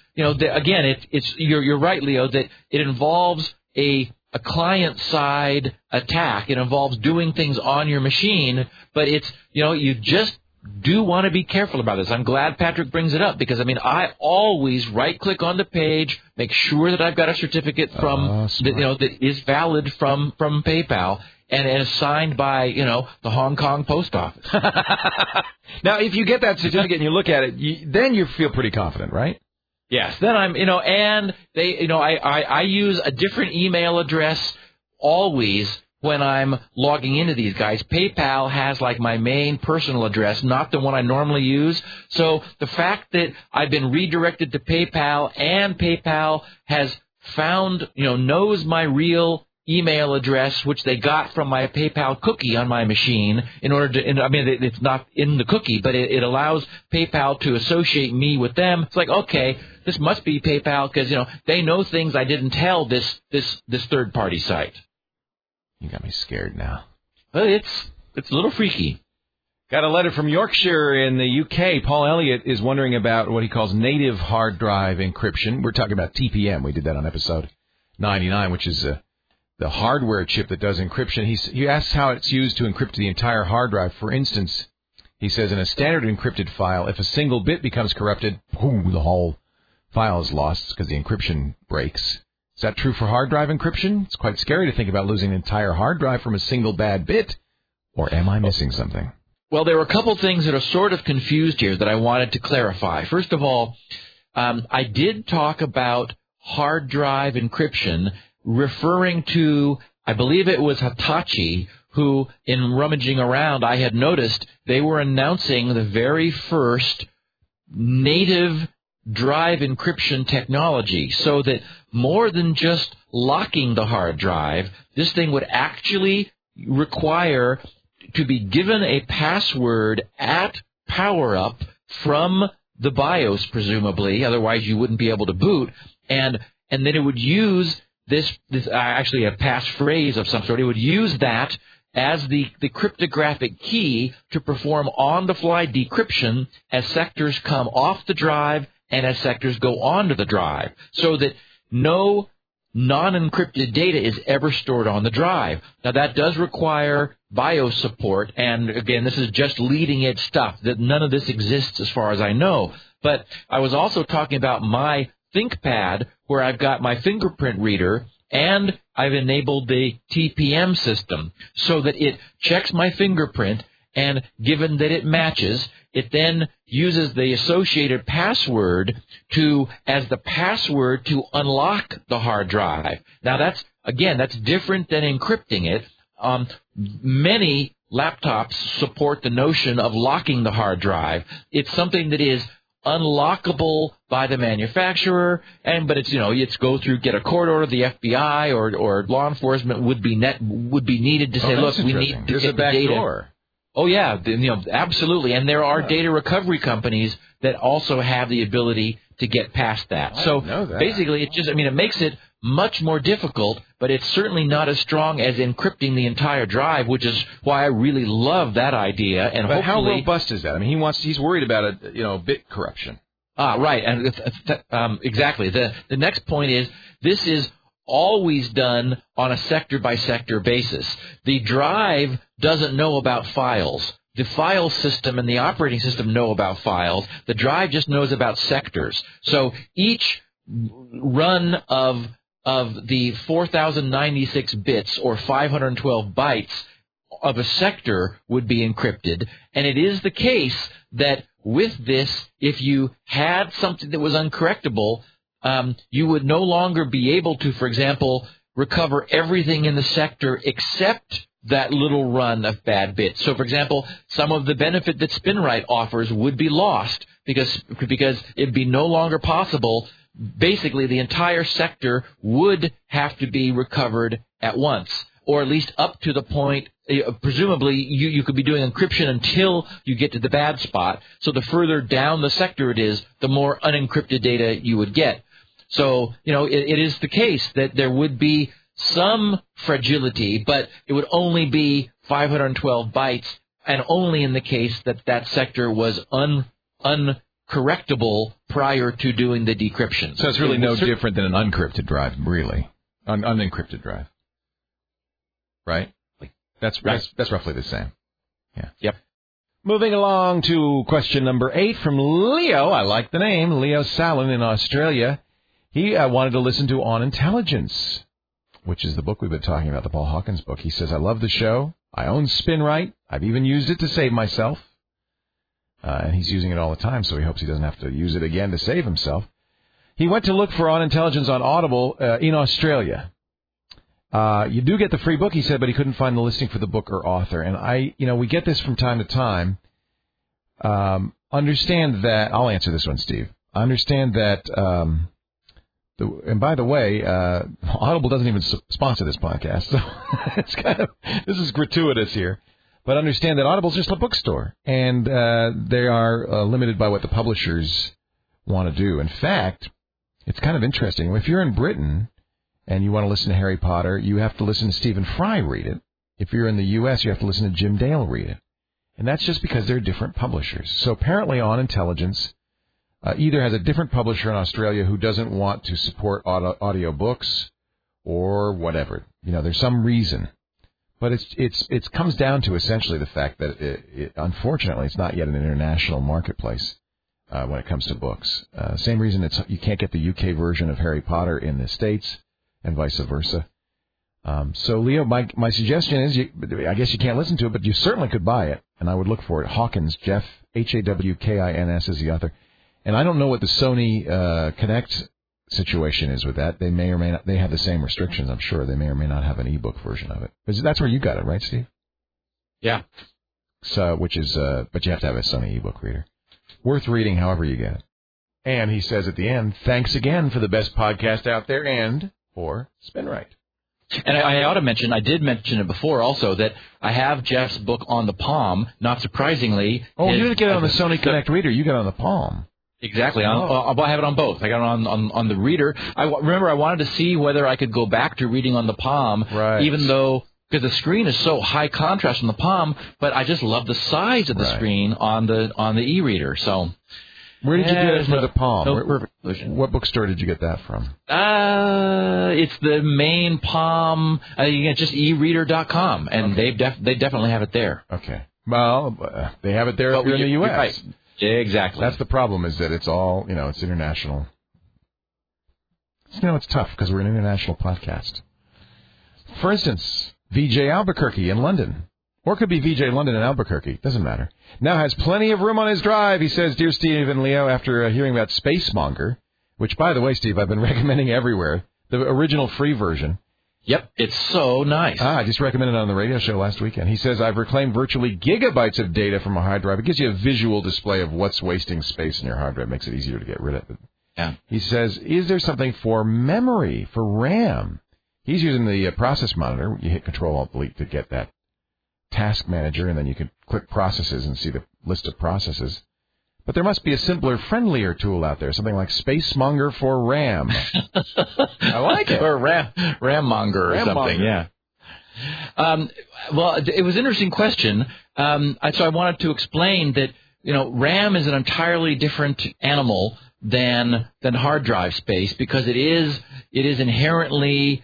you're right, Leo, that it involves a client-side attack. It involves doing things on your machine, but it's, you just do want to be careful about this. I'm glad Patrick brings it up because, I always right-click on the page, make sure that I've got a certificate that is valid from PayPal, and is signed by, the Hong Kong post office. Now, if you get that certificate and you look at it, then you feel pretty confident, right? Yes. Then I'm, and they, I use a different email address always when I'm logging into these guys. PayPal has like my main personal address, not the one I normally use. So the fact that I've been redirected to PayPal and PayPal has found, knows my real email address, which they got from my PayPal cookie on my machine in order to, it's not in the cookie, but it allows PayPal to associate me with them. It's like, okay, this must be PayPal because, they know things I didn't tell this third-party site. You got me scared now. Well, it's a little freaky. Got a letter from Yorkshire in the UK. Paul Elliott is wondering about what he calls native hard drive encryption. We're talking about TPM. We did that on episode 99, which is the hardware chip that does encryption. He asks how it's used to encrypt the entire hard drive. For instance, he says in a standard encrypted file, if a single bit becomes corrupted, boom, the whole file is lost because the encryption breaks. Is that true for hard drive encryption? It's quite scary to think about losing an entire hard drive from a single bad bit. Or am I missing something? Well, there were a couple things that are sort of confused here that I wanted to clarify. First of all, I did talk about hard drive encryption referring to, I believe it was Hitachi, who, in rummaging around, I had noticed they were announcing the very first native drive encryption technology, so that more than just locking the hard drive, this thing would actually require to be given a password at power-up from the BIOS, presumably, otherwise you wouldn't be able to boot, and then it would use this actually a passphrase of some sort. It would use that as the cryptographic key to perform on-the-fly decryption as sectors come off the drive and as sectors go onto the drive, so that no non-encrypted data is ever stored on the drive. Now, that does require BIOS support, and again, this is just leading-edge stuff. That none of this exists as far as I know. But I was also talking about my ThinkPad, where I've got my fingerprint reader, and I've enabled the TPM system, so that it checks my fingerprint, and given that it matches, it then uses the associated password as the password to unlock the hard drive. Now, that's different than encrypting it. Many laptops support the notion of locking the hard drive. It's something that is unlockable by the manufacturer, but it's go through, get a court order. The FBI or law enforcement would be needed to say, look, we need to get the data. Door. Oh, yeah, absolutely. And there are data recovery companies that also have the ability to get past that. So basically, it makes it much more difficult, but it's certainly not as strong as encrypting the entire drive, which is why I really love that idea. And but how robust is that? He's worried about bit corruption. Right, and exactly. The next point is this is always done on a sector-by-sector basis. The drive doesn't know about files. The file system and the operating system know about files. The drive just knows about sectors. So each run of the 4,096 bits or 512 bytes of a sector would be encrypted. And it is the case that with this, if you had something that was uncorrectable, you would no longer be able to, for example, recover everything in the sector except that little run of bad bits. So, for example, some of the benefit that SpinRite offers would be lost because it'd be no longer possible. Basically, the entire sector would have to be recovered at once, or at least up to the point, presumably, you could be doing encryption until you get to the bad spot. So the further down the sector it is, the more unencrypted data you would get. So, it is the case that there would be some fragility, but it would only be 512 bytes, and only in the case that that sector was uncorrectable prior to doing the decryption. So it's really no different than an unencrypted drive, really. Unencrypted drive. Right? That's roughly the same. Yeah. Yep. Moving along to question number 8 from Leo. I like the name. Leo Salin in Australia. He wanted to listen to On Intelligence, which is the book we've been talking about, the Paul Hawkins book. He says, I love the show. I own SpinRite. I've even used it to save myself. And he's using it all the time, so he hopes he doesn't have to use it again to save himself. He went to look for On Intelligence on Audible in Australia. You do get the free book, he said, but he couldn't find the listing for the book or author. And we get this from time to time. Understand that, I'll answer this one, Steve. I understand that And by the way, Audible doesn't even sponsor this podcast, so it's this is gratuitous here. But understand that Audible's just a bookstore, and they are limited by what the publishers want to do. In fact, it's kind of interesting. If you're in Britain and you want to listen to Harry Potter, you have to listen to Stephen Fry read it. If you're in the U.S., you have to listen to Jim Dale read it. And that's just because they're different publishers. So apparently On Intelligence either has a different publisher in Australia who doesn't want to support audio books or whatever. There's some reason. But it comes down to essentially the fact that, unfortunately, it's not yet an international marketplace when it comes to books. Same reason you can't get the UK version of Harry Potter in the States and vice versa. So, Leo, my suggestion is, I guess you can't listen to it, but you certainly could buy it, and I would look for it. Hawkins, Jeff, Hawkins is the author. And I don't know what the Sony Connect situation is with that. They may or may not. They have the same restrictions, I'm sure. They may or may not have an ebook version of it. That's where you got it, right, Steve? Yeah. So, but you have to have a Sony ebook reader. Worth reading however you get it. And he says at the end, thanks again for the best podcast out there and for SpinRite. And I ought to mention, I did mention it before also, that I have Jeff's book on the Palm, not surprisingly. Oh, you didn't get it on the Sony Connect reader. You got it on the Palm. Exactly. I have it on both. I got it on the reader. Remember, I wanted to see whether I could go back to reading on the Palm, right. Even though, because the screen is so high contrast on the Palm, but I just love the size of the screen on the e-reader. So, where did you get it for the Palm? No perfect solution. What bookstore did you get that from? It's the main Palm. You get just eReader.com, and they definitely have it there. Okay. Well, they have it there if you're in the U.S. Right. Exactly. That's the problem, is that it's all, it's international. It's tough because we're an international podcast. For instance, VJ Albuquerque in London. Or it could be VJ London in Albuquerque. Doesn't matter. Now has plenty of room on his drive. He says, Dear Steve and Leo, after hearing about Spacemonger, which, by the way, Steve, I've been recommending everywhere, the original free version. Yep, it's so nice. I just recommended it on the radio show last weekend. He says, I've reclaimed virtually gigabytes of data from a hard drive. It gives you a visual display of what's wasting space in your hard drive. Makes it easier to get rid of it. Yeah. He says, is there something for memory, for RAM? He's using the process monitor. You hit Control-Alt-Delete to get that task manager, and then you can click processes and see the list of processes. But there must be a simpler, friendlier tool out there, something like Spacemonger for RAM. I like it. Or RAM-monger or something, yeah. Well, it was an interesting question. So I wanted to explain that, RAM is an entirely different animal than hard drive space because it is inherently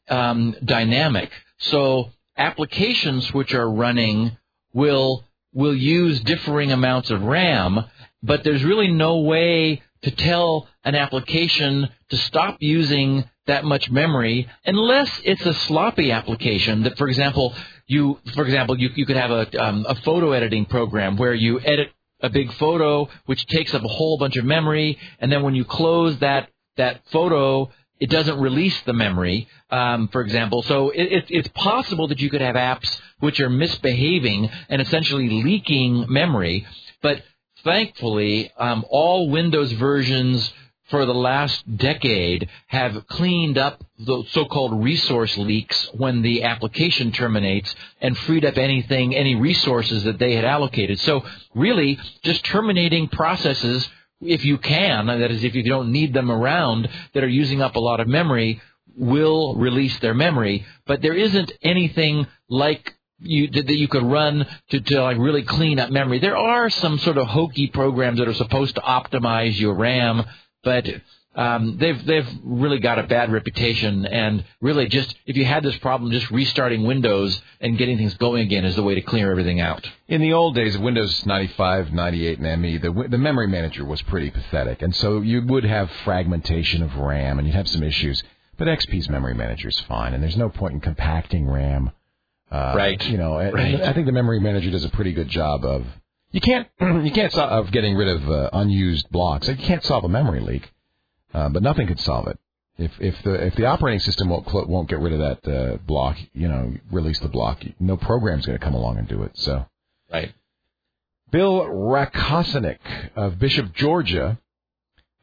dynamic. So applications which are running will use differing amounts of RAM, but there's really no way to tell an application to stop using that much memory unless it's a sloppy application that, for example, you could have a photo editing program where you edit a big photo which takes up a whole bunch of memory, and then when you close that photo, it doesn't release the memory, for example. So it's possible that you could have apps which are misbehaving and essentially leaking memory. But thankfully, all Windows versions for the last decade have cleaned up the so-called resource leaks when the application terminates and freed up any resources that they had allocated. So really, just terminating processes, if you can, that is, if you don't need them around, that are using up a lot of memory, will release their memory. But there isn't anything like that you could run to like really clean up memory. There are some sort of hokey programs that are supposed to optimize your RAM, but they've really got a bad reputation. And really, just if you had this problem, just restarting Windows and getting things going again is the way to clear everything out. In the old days of Windows 95, 98, and ME, the memory manager was pretty pathetic, and so you would have fragmentation of RAM, and you'd have some issues. But XP's memory manager is fine, and there's no point in compacting RAM. Right. Right. I think the memory manager does a pretty good job of. You can't of getting rid of unused blocks. You can't solve a memory leak, but nothing could solve it. If the operating system won't get rid of that block, release the block, no program's going to come along and do it. So. Right. Bill Rakosinick of Bishop, Georgia,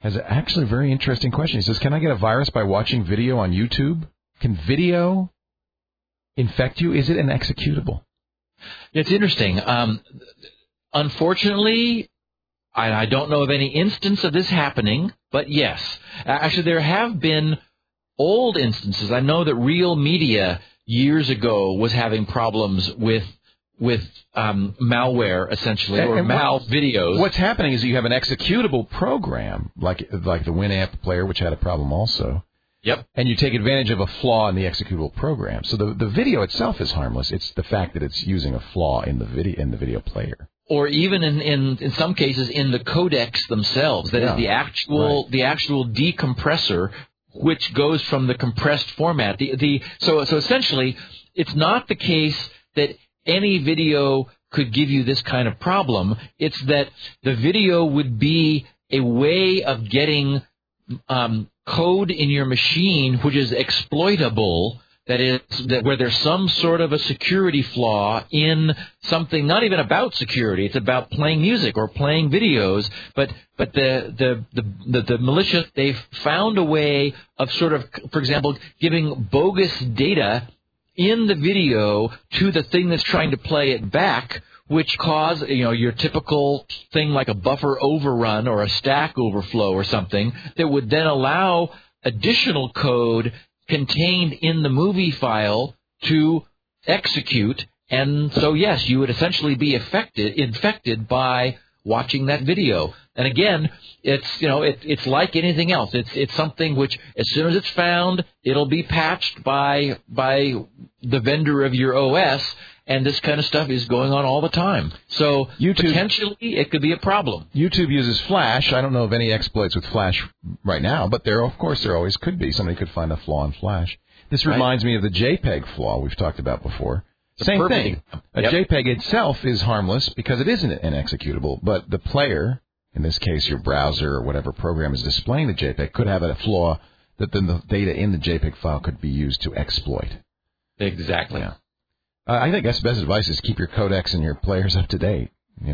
has actually a very interesting question. He says, can I get a virus by watching video on YouTube? Can video infect you? Is it an executable? It's interesting. Unfortunately, I don't know of any instance of this happening, but yes. Actually, there have been old instances. I know that Real Media years ago was having problems with malware, essentially, or mal videos. What's happening is you have an executable program, like the Winamp player, which had a problem also. Yep. And you take advantage of a flaw in the executable program. So the video itself is harmless. It's the fact that it's using a flaw in the video player. Or even in some cases in the codecs themselves. That is the actual decompressor, which goes from the compressed format. So essentially, it's not the case that any video could give you this kind of problem. It's that the video would be a way of getting code in your machine which is exploitable. That is, where there's some sort of a security flaw in something, not even about security. It's about playing music or playing videos. But the malicious, they've found a way of sort of, for example, giving bogus data in the video to the thing that's trying to play it back, which cause, your typical thing like a buffer overrun or a stack overflow or something that would then allow additional code contained in the movie file to execute. And so, yes, you would essentially be infected by watching that video. And again, it's like anything else. It's something which, as soon as it's found, it'll be patched by the vendor of your OS. And this kind of stuff is going on all the time. So potentially it could be a problem. YouTube uses Flash. I don't know of any exploits with Flash right now, but there always could be. Somebody could find a flaw in Flash. This reminds me of the JPEG flaw we've talked about before. Same thing. A JPEG itself is harmless because it isn't an executable, but the player, in this case your browser or whatever program is displaying the JPEG, could have a flaw that then the data in the JPEG file could be used to exploit. Exactly. Yeah. I think that's the best advice is keep your codecs and your players up to date,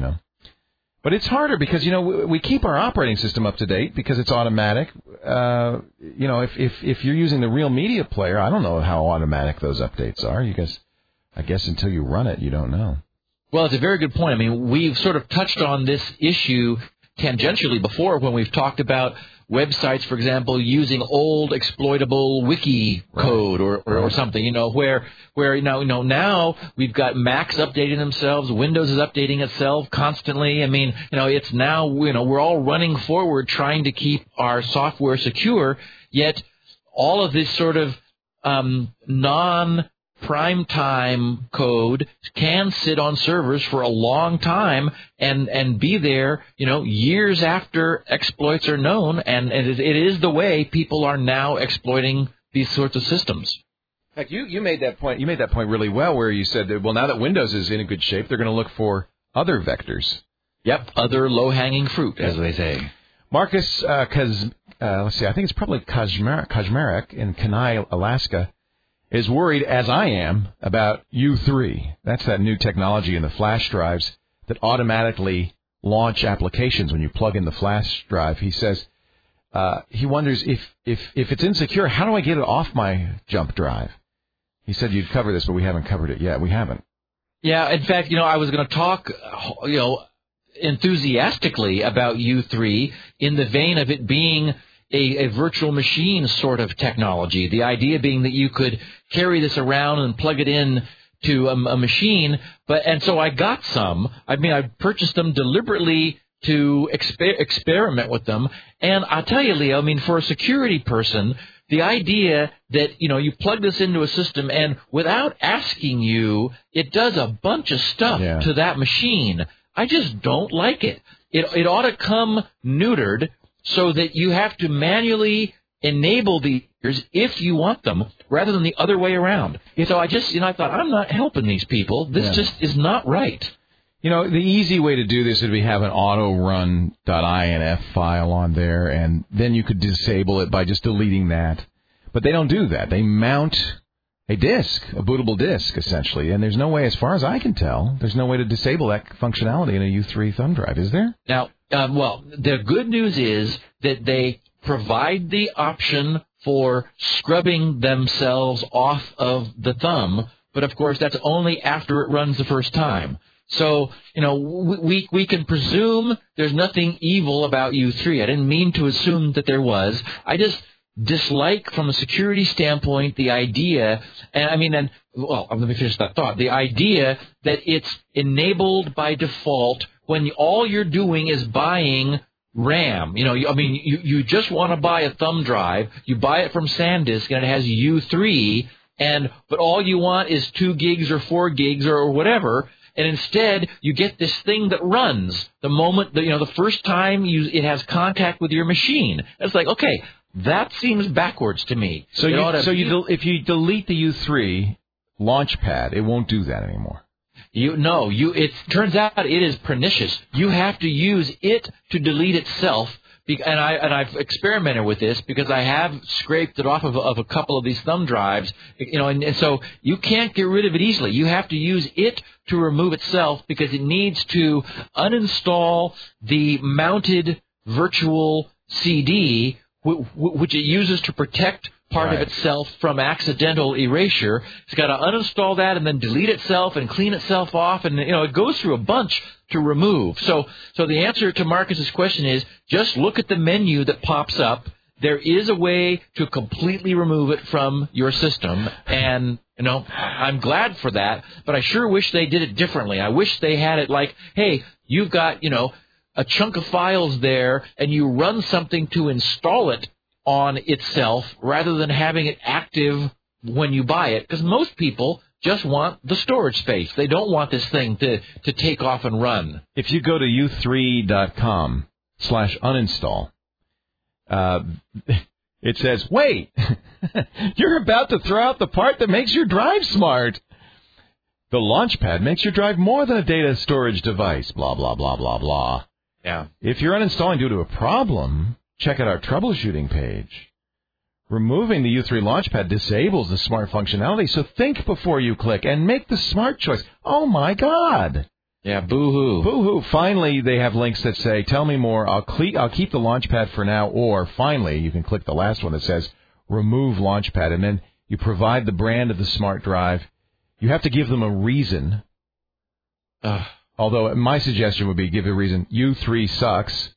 But it's harder because, we keep our operating system up to date because it's automatic. If you're using the Real Media player, I don't know how automatic those updates are. I guess until you run it, you don't know. Well, it's a very good point. I mean, we've sort of touched on this issue tangentially before when we've talked about websites, for example, using old exploitable wiki code or something, where now we've got Macs updating themselves, Windows is updating itself constantly. I mean, it's now, we're all running forward trying to keep our software secure, yet all of this sort of non-prime time code can sit on servers for a long time and be there, years after exploits are known, and it is the way people are now exploiting these sorts of systems. In fact, you made that point. You made that point really well, where you said that, well, now that Windows is in a good shape, they're going to look for other vectors. Yep, other low-hanging fruit, as they say. Marcus, let's see, I think it's probably Kazmarek in Kenai, Alaska, is worried, as I am, about U3. That's that new technology in the flash drives that automatically launch applications when you plug in the flash drive. He says he wonders if it's insecure, how do I get it off my jump drive? He said you'd cover this, but we haven't covered it yet. We haven't. Yeah, in fact, I was going to talk, enthusiastically about U3 in the vein of it being a virtual machine sort of technology. The idea being that you could carry this around and plug it in to a machine. And so I got some. I mean, I purchased them deliberately to experiment with them. And I'll tell you, Leo, I mean, for a security person, the idea that, you plug this into a system and without asking you, it does a bunch of stuff to that machine. I just don't like it. It ought to come neutered so that you have to manually enable these if you want them, rather than the other way around. So I just, I thought, I'm not helping these people. This just is not right. The easy way to do this would be have an autorun.inf file on there, and then you could disable it by just deleting that. But they don't do that. They mount a disk, a bootable disk, essentially. And there's no way, as far as I can tell, there's no way to disable that functionality in a U3 thumb drive, is there? Now, well, the good news is that they provide the option for scrubbing themselves off of the thumb, but of course that's only after it runs the first time. So, we can presume there's nothing evil about U3. I didn't mean to assume that there was. I just dislike, from a security standpoint, the idea, let me finish that thought. The idea that it's enabled by default when all you're doing is buying RAM. You just want to buy a thumb drive. You buy it from SanDisk, and it has U3, but all you want is 2 gigs or 4 gigs or whatever. And instead, you get this thing that runs the moment, the first time it has contact with your machine. It's like, okay, that seems backwards to me. So if you delete the U3 Launchpad, it won't do that anymore. It turns out it is pernicious. You have to use it to delete itself. And I've experimented with this because I have scraped it off of a couple of these thumb drives, and so you can't get rid of it easily. You have to use it to remove itself because it needs to uninstall the mounted virtual CD, which it uses to protect part of itself from accidental erasure. It's got to uninstall that and then delete itself and clean itself off, and it goes through a bunch to remove. So the answer to Marcus's question is just look at the menu that pops up. There is a way to completely remove it from your system, and I'm glad for that, but I sure wish they did it differently. I wish they had it like, hey, you've got, a chunk of files there, and you run something to install it on itself rather than having it active when you buy it, because most people just want the storage space. They don't want this thing to take off and run. If you go to u3.com/uninstall, it says, wait, you're about to throw out the part that makes your drive smart. The Launchpad makes your drive more than a data storage device, blah, blah, blah, blah, blah. Yeah. If you're uninstalling due to a problem, check out our troubleshooting page. Removing the U3 Launchpad disables the smart functionality, so think before you click and make the smart choice. Oh, my God. Yeah, boo-hoo. Boo-hoo. Finally, they have links that say, tell me more, I'll keep the Launchpad for now, or finally, you can click the last one that says, remove Launchpad, and then you provide the brand of the smart drive. You have to give them a reason. Although my suggestion would be give a reason, U3 sucks.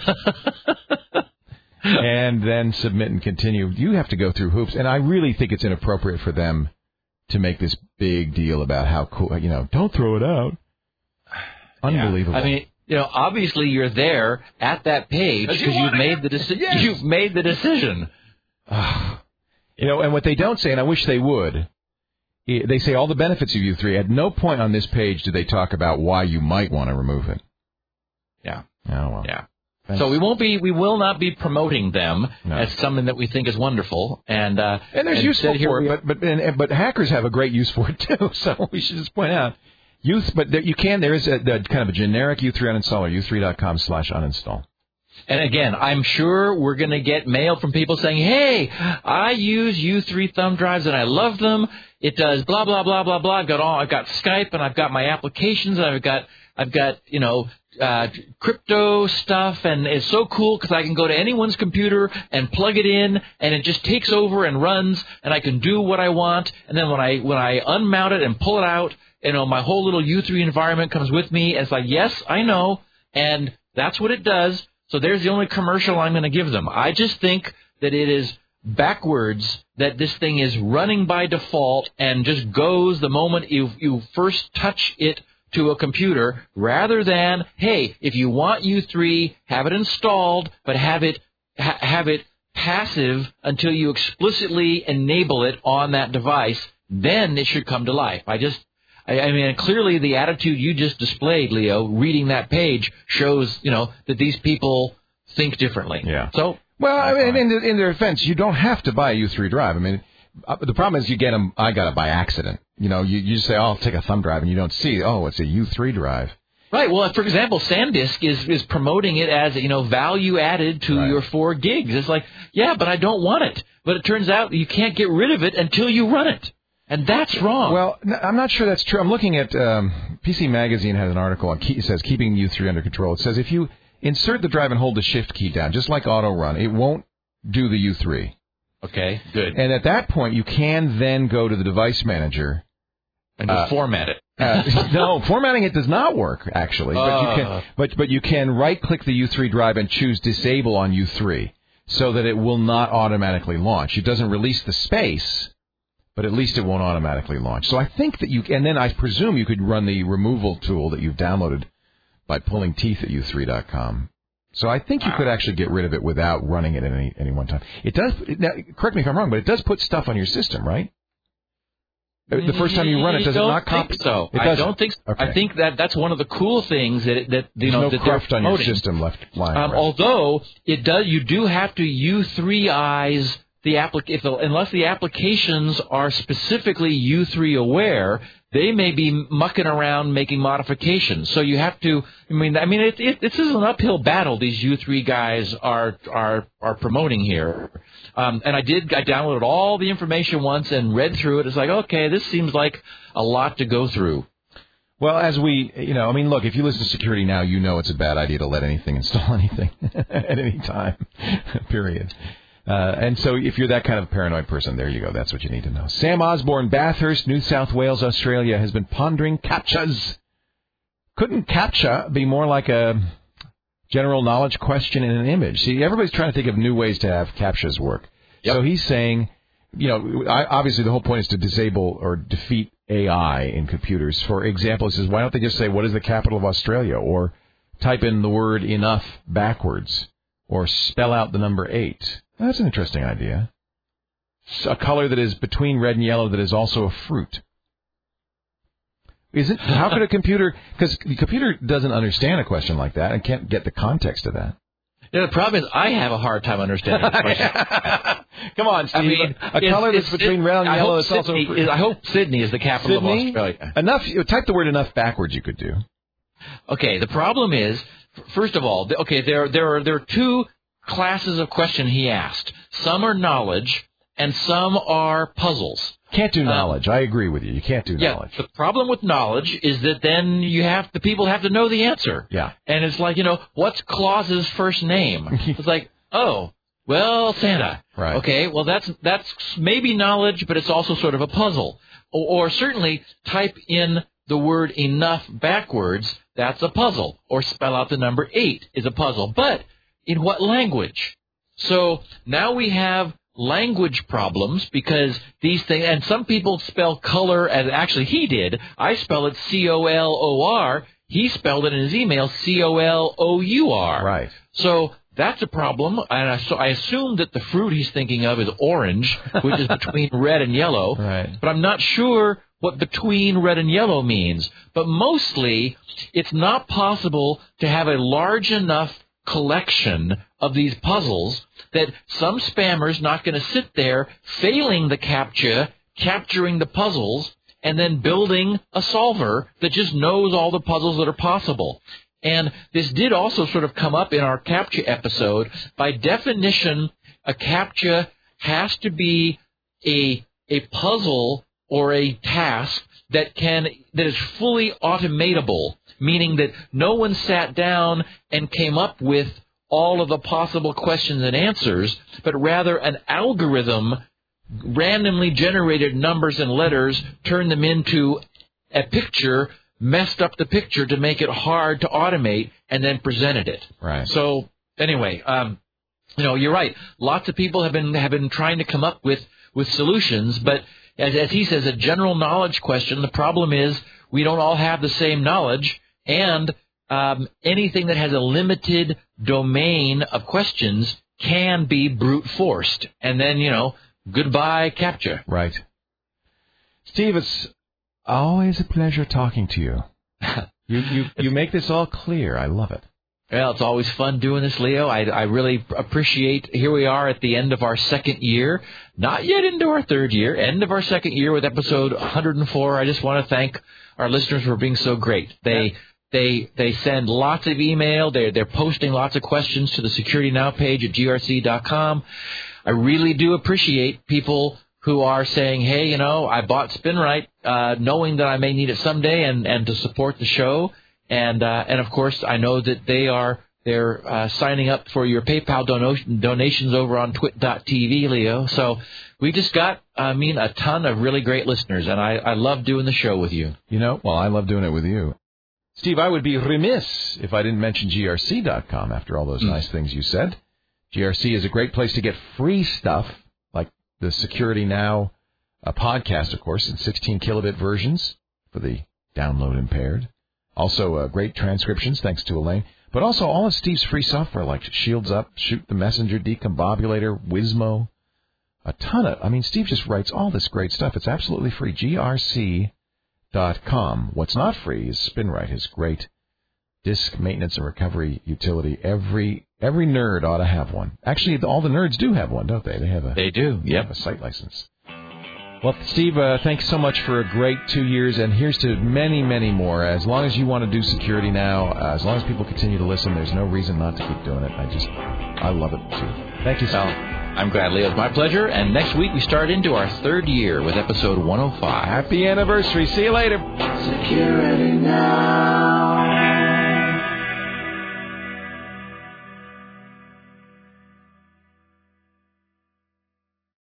And then submit and continue. You have to go through hoops, and I really think it's inappropriate for them to make this big deal about how cool, don't throw it out. Unbelievable. Yeah. Obviously you're there at that page because you've made the decision. Yes. You've made the decision. And what they don't say, and I wish they would, they say all the benefits of U3. At no point on this page do they talk about why you might want to remove it. Yeah. Oh, well. Yeah. So we will not be promoting them as something that we think is wonderful, and there's use for it, but hackers have a great use for it too. So we should just point out there is a kind of a generic U3 uninstaller, u3.com/uninstall. And again, I'm sure we're going to get mail from people saying, hey, I use U3 thumb drives and I love them. It does blah blah blah blah blah. I've got Skype and I've got my applications and I've got crypto stuff, and it's so cool because I can go to anyone's computer and plug it in, and it just takes over and runs, and I can do what I want. And then when I unmount it and pull it out, my whole little U3 environment comes with me. And it's like, yes, I know, and that's what it does. So there's the only commercial I'm going to give them. I just think that it is backwards that this thing is running by default and just goes the moment you first touch it to a computer, rather than, hey, if you want U3, have it installed, but have it passive until you explicitly enable it on that device. Then it should come to life. Clearly the attitude you just displayed, Leo, reading that page shows, that these people think differently. Yeah. So, in their defense, you don't have to buy a U3 drive. The problem is you get them, I got it by accident. You just say, oh, I'll take a thumb drive, and you don't see, it's a U3 drive. Right. Well, for example, SanDisk is promoting it as, value added to your 4 gigs. It's like, yeah, but I don't want it. But it turns out you can't get rid of it until you run it. And that's wrong. Well, I'm not sure that's true. I'm looking at PC Magazine has an article on it says keeping U3 under control. It says if you insert the drive and hold the shift key down, just like auto run, it won't do the U3. Okay, good. And at that point, you can then go to the device manager and just format it. No, formatting it does not work actually. But you can right click the U3 drive and choose disable on U3 so that it will not automatically launch. It doesn't release the space, but at least it won't automatically launch. So I think that and then I presume you could run the removal tool that you've downloaded by pulling teeth at u3.com. So I think you could actually get rid of it without running it at any one time. It does. Now, correct me if I'm wrong, but it does put stuff on your system, right? The first time you run it, does it not copy? So I don't think so. Okay. I think that's one of the cool things that There's no cruft on your system left lying around. Although it does, you do have to U3-ize unless the applications are specifically U3 aware, they may be mucking around making modifications. So you have to. I mean, this is an uphill battle. These U3 guys are promoting here. And I downloaded all the information once and read through it. It's like, okay, this seems like a lot to go through. Well, as we, look, if you listen to Security Now, you know it's a bad idea to let anything install anything at any time, period. And so if you're that kind of paranoid person, there you go. That's what you need to know. Sam Osborne, Bathurst, New South Wales, Australia, has been pondering CAPTCHAs. Couldn't CAPTCHA be more like a general knowledge question in an image? See, everybody's trying to think of new ways to have CAPTCHAs work. Yep. So he's saying, obviously the whole point is to disable or defeat AI in computers. For example, he says, why don't they just say, what is the capital of Australia? Or type in the word enough backwards. Or spell out the number 8. That's an interesting idea. A color that is between red and yellow that is also a fruit. How could a computer... Because the computer doesn't understand a question like that and can't get the context of that. Yeah, the problem is I have a hard time understanding the question. Come on, Steve. A color that's between red and yellow is also... I hope Sydney is the capital of Australia. Type the word enough backwards you could do. Okay, the problem is, first of all, there are two classes of question he asked. Some are knowledge, and some are puzzles. Can't do knowledge. I agree with you. You can't do knowledge. The problem with knowledge is that then the people have to know the answer. Yeah. And it's like, what's Claus's first name? It's like, Santa. Right. Okay, well, that's maybe knowledge, but it's also sort of a puzzle. Or certainly type in the word enough backwards, that's a puzzle. Or spell out the number 8 is a puzzle. But in what language? So now we have language problems because these things, and some people spell color as actually he did. I spell it COLOR. He spelled it in his email COLOUR. Right. So that's a problem. And so I assume that the fruit he's thinking of is orange, which is between red and yellow. Right. But I'm not sure what between red and yellow means. But mostly, it's not possible to have a large enough collection of these puzzles that some spammer's not going to sit there failing the CAPTCHA, capturing the puzzles, and then building a solver that just knows all the puzzles that are possible. And this did also sort of come up in our CAPTCHA episode. By definition, a CAPTCHA has to be a puzzle or a task that is fully automatable, meaning that no one sat down and came up with all of the possible questions and answers, but rather an algorithm randomly generated numbers and letters, turned them into a picture, messed up the picture to make it hard to automate, and then presented it. Right. So anyway, you're right. Lots of people have been trying to come up with solutions, but as he says, a general knowledge question, the problem is we don't all have the same knowledge, and anything that has a limited domain of questions can be brute forced. And then, goodbye CAPTCHA. Right. Steve, it's always a pleasure talking to you. You make this all clear. I love it. Well, it's always fun doing this, Leo. I really appreciate, here we are at the end of our second year, not yet into our third year, end of our second year with episode 104. I just want to thank our listeners for being so great. They send lots of email. They're posting lots of questions to the Security Now page at grc.com. I really do appreciate people who are saying, hey, I bought SpinRite knowing that I may need it someday and to support the show. And of course, I know that they're signing up for your PayPal donations over on twit.tv, Leo. So we just got, a ton of really great listeners, and I love doing the show with you. Well, I love doing it with you. Steve, I would be remiss if I didn't mention grc.com after all those nice things you said. GRC is a great place to get free stuff, like the Security Now podcast, of course, in 16 kilobit versions for the download impaired. Also, great transcriptions, thanks to Elaine. But also all of Steve's free software, like Shields Up, Shoot the Messenger, Decombobulator, Wizmo. A ton of, Steve just writes all this great stuff. It's absolutely free. grc.com. What's not free is SpinRite, his great disk maintenance and recovery utility. Every nerd ought to have one. Actually, all the nerds do have one, don't they? They do. Yep. A site license. Well, Steve, thanks so much for a great 2 years, and here's to many, many more. As long as you want to do Security Now, as long as people continue to listen, there's no reason not to keep doing it. I love it, too. Thank you, Sal. I'm glad, Leo. It's my pleasure. And next week we start into our 3rd year with episode 105. Happy anniversary. See you later. Security Now.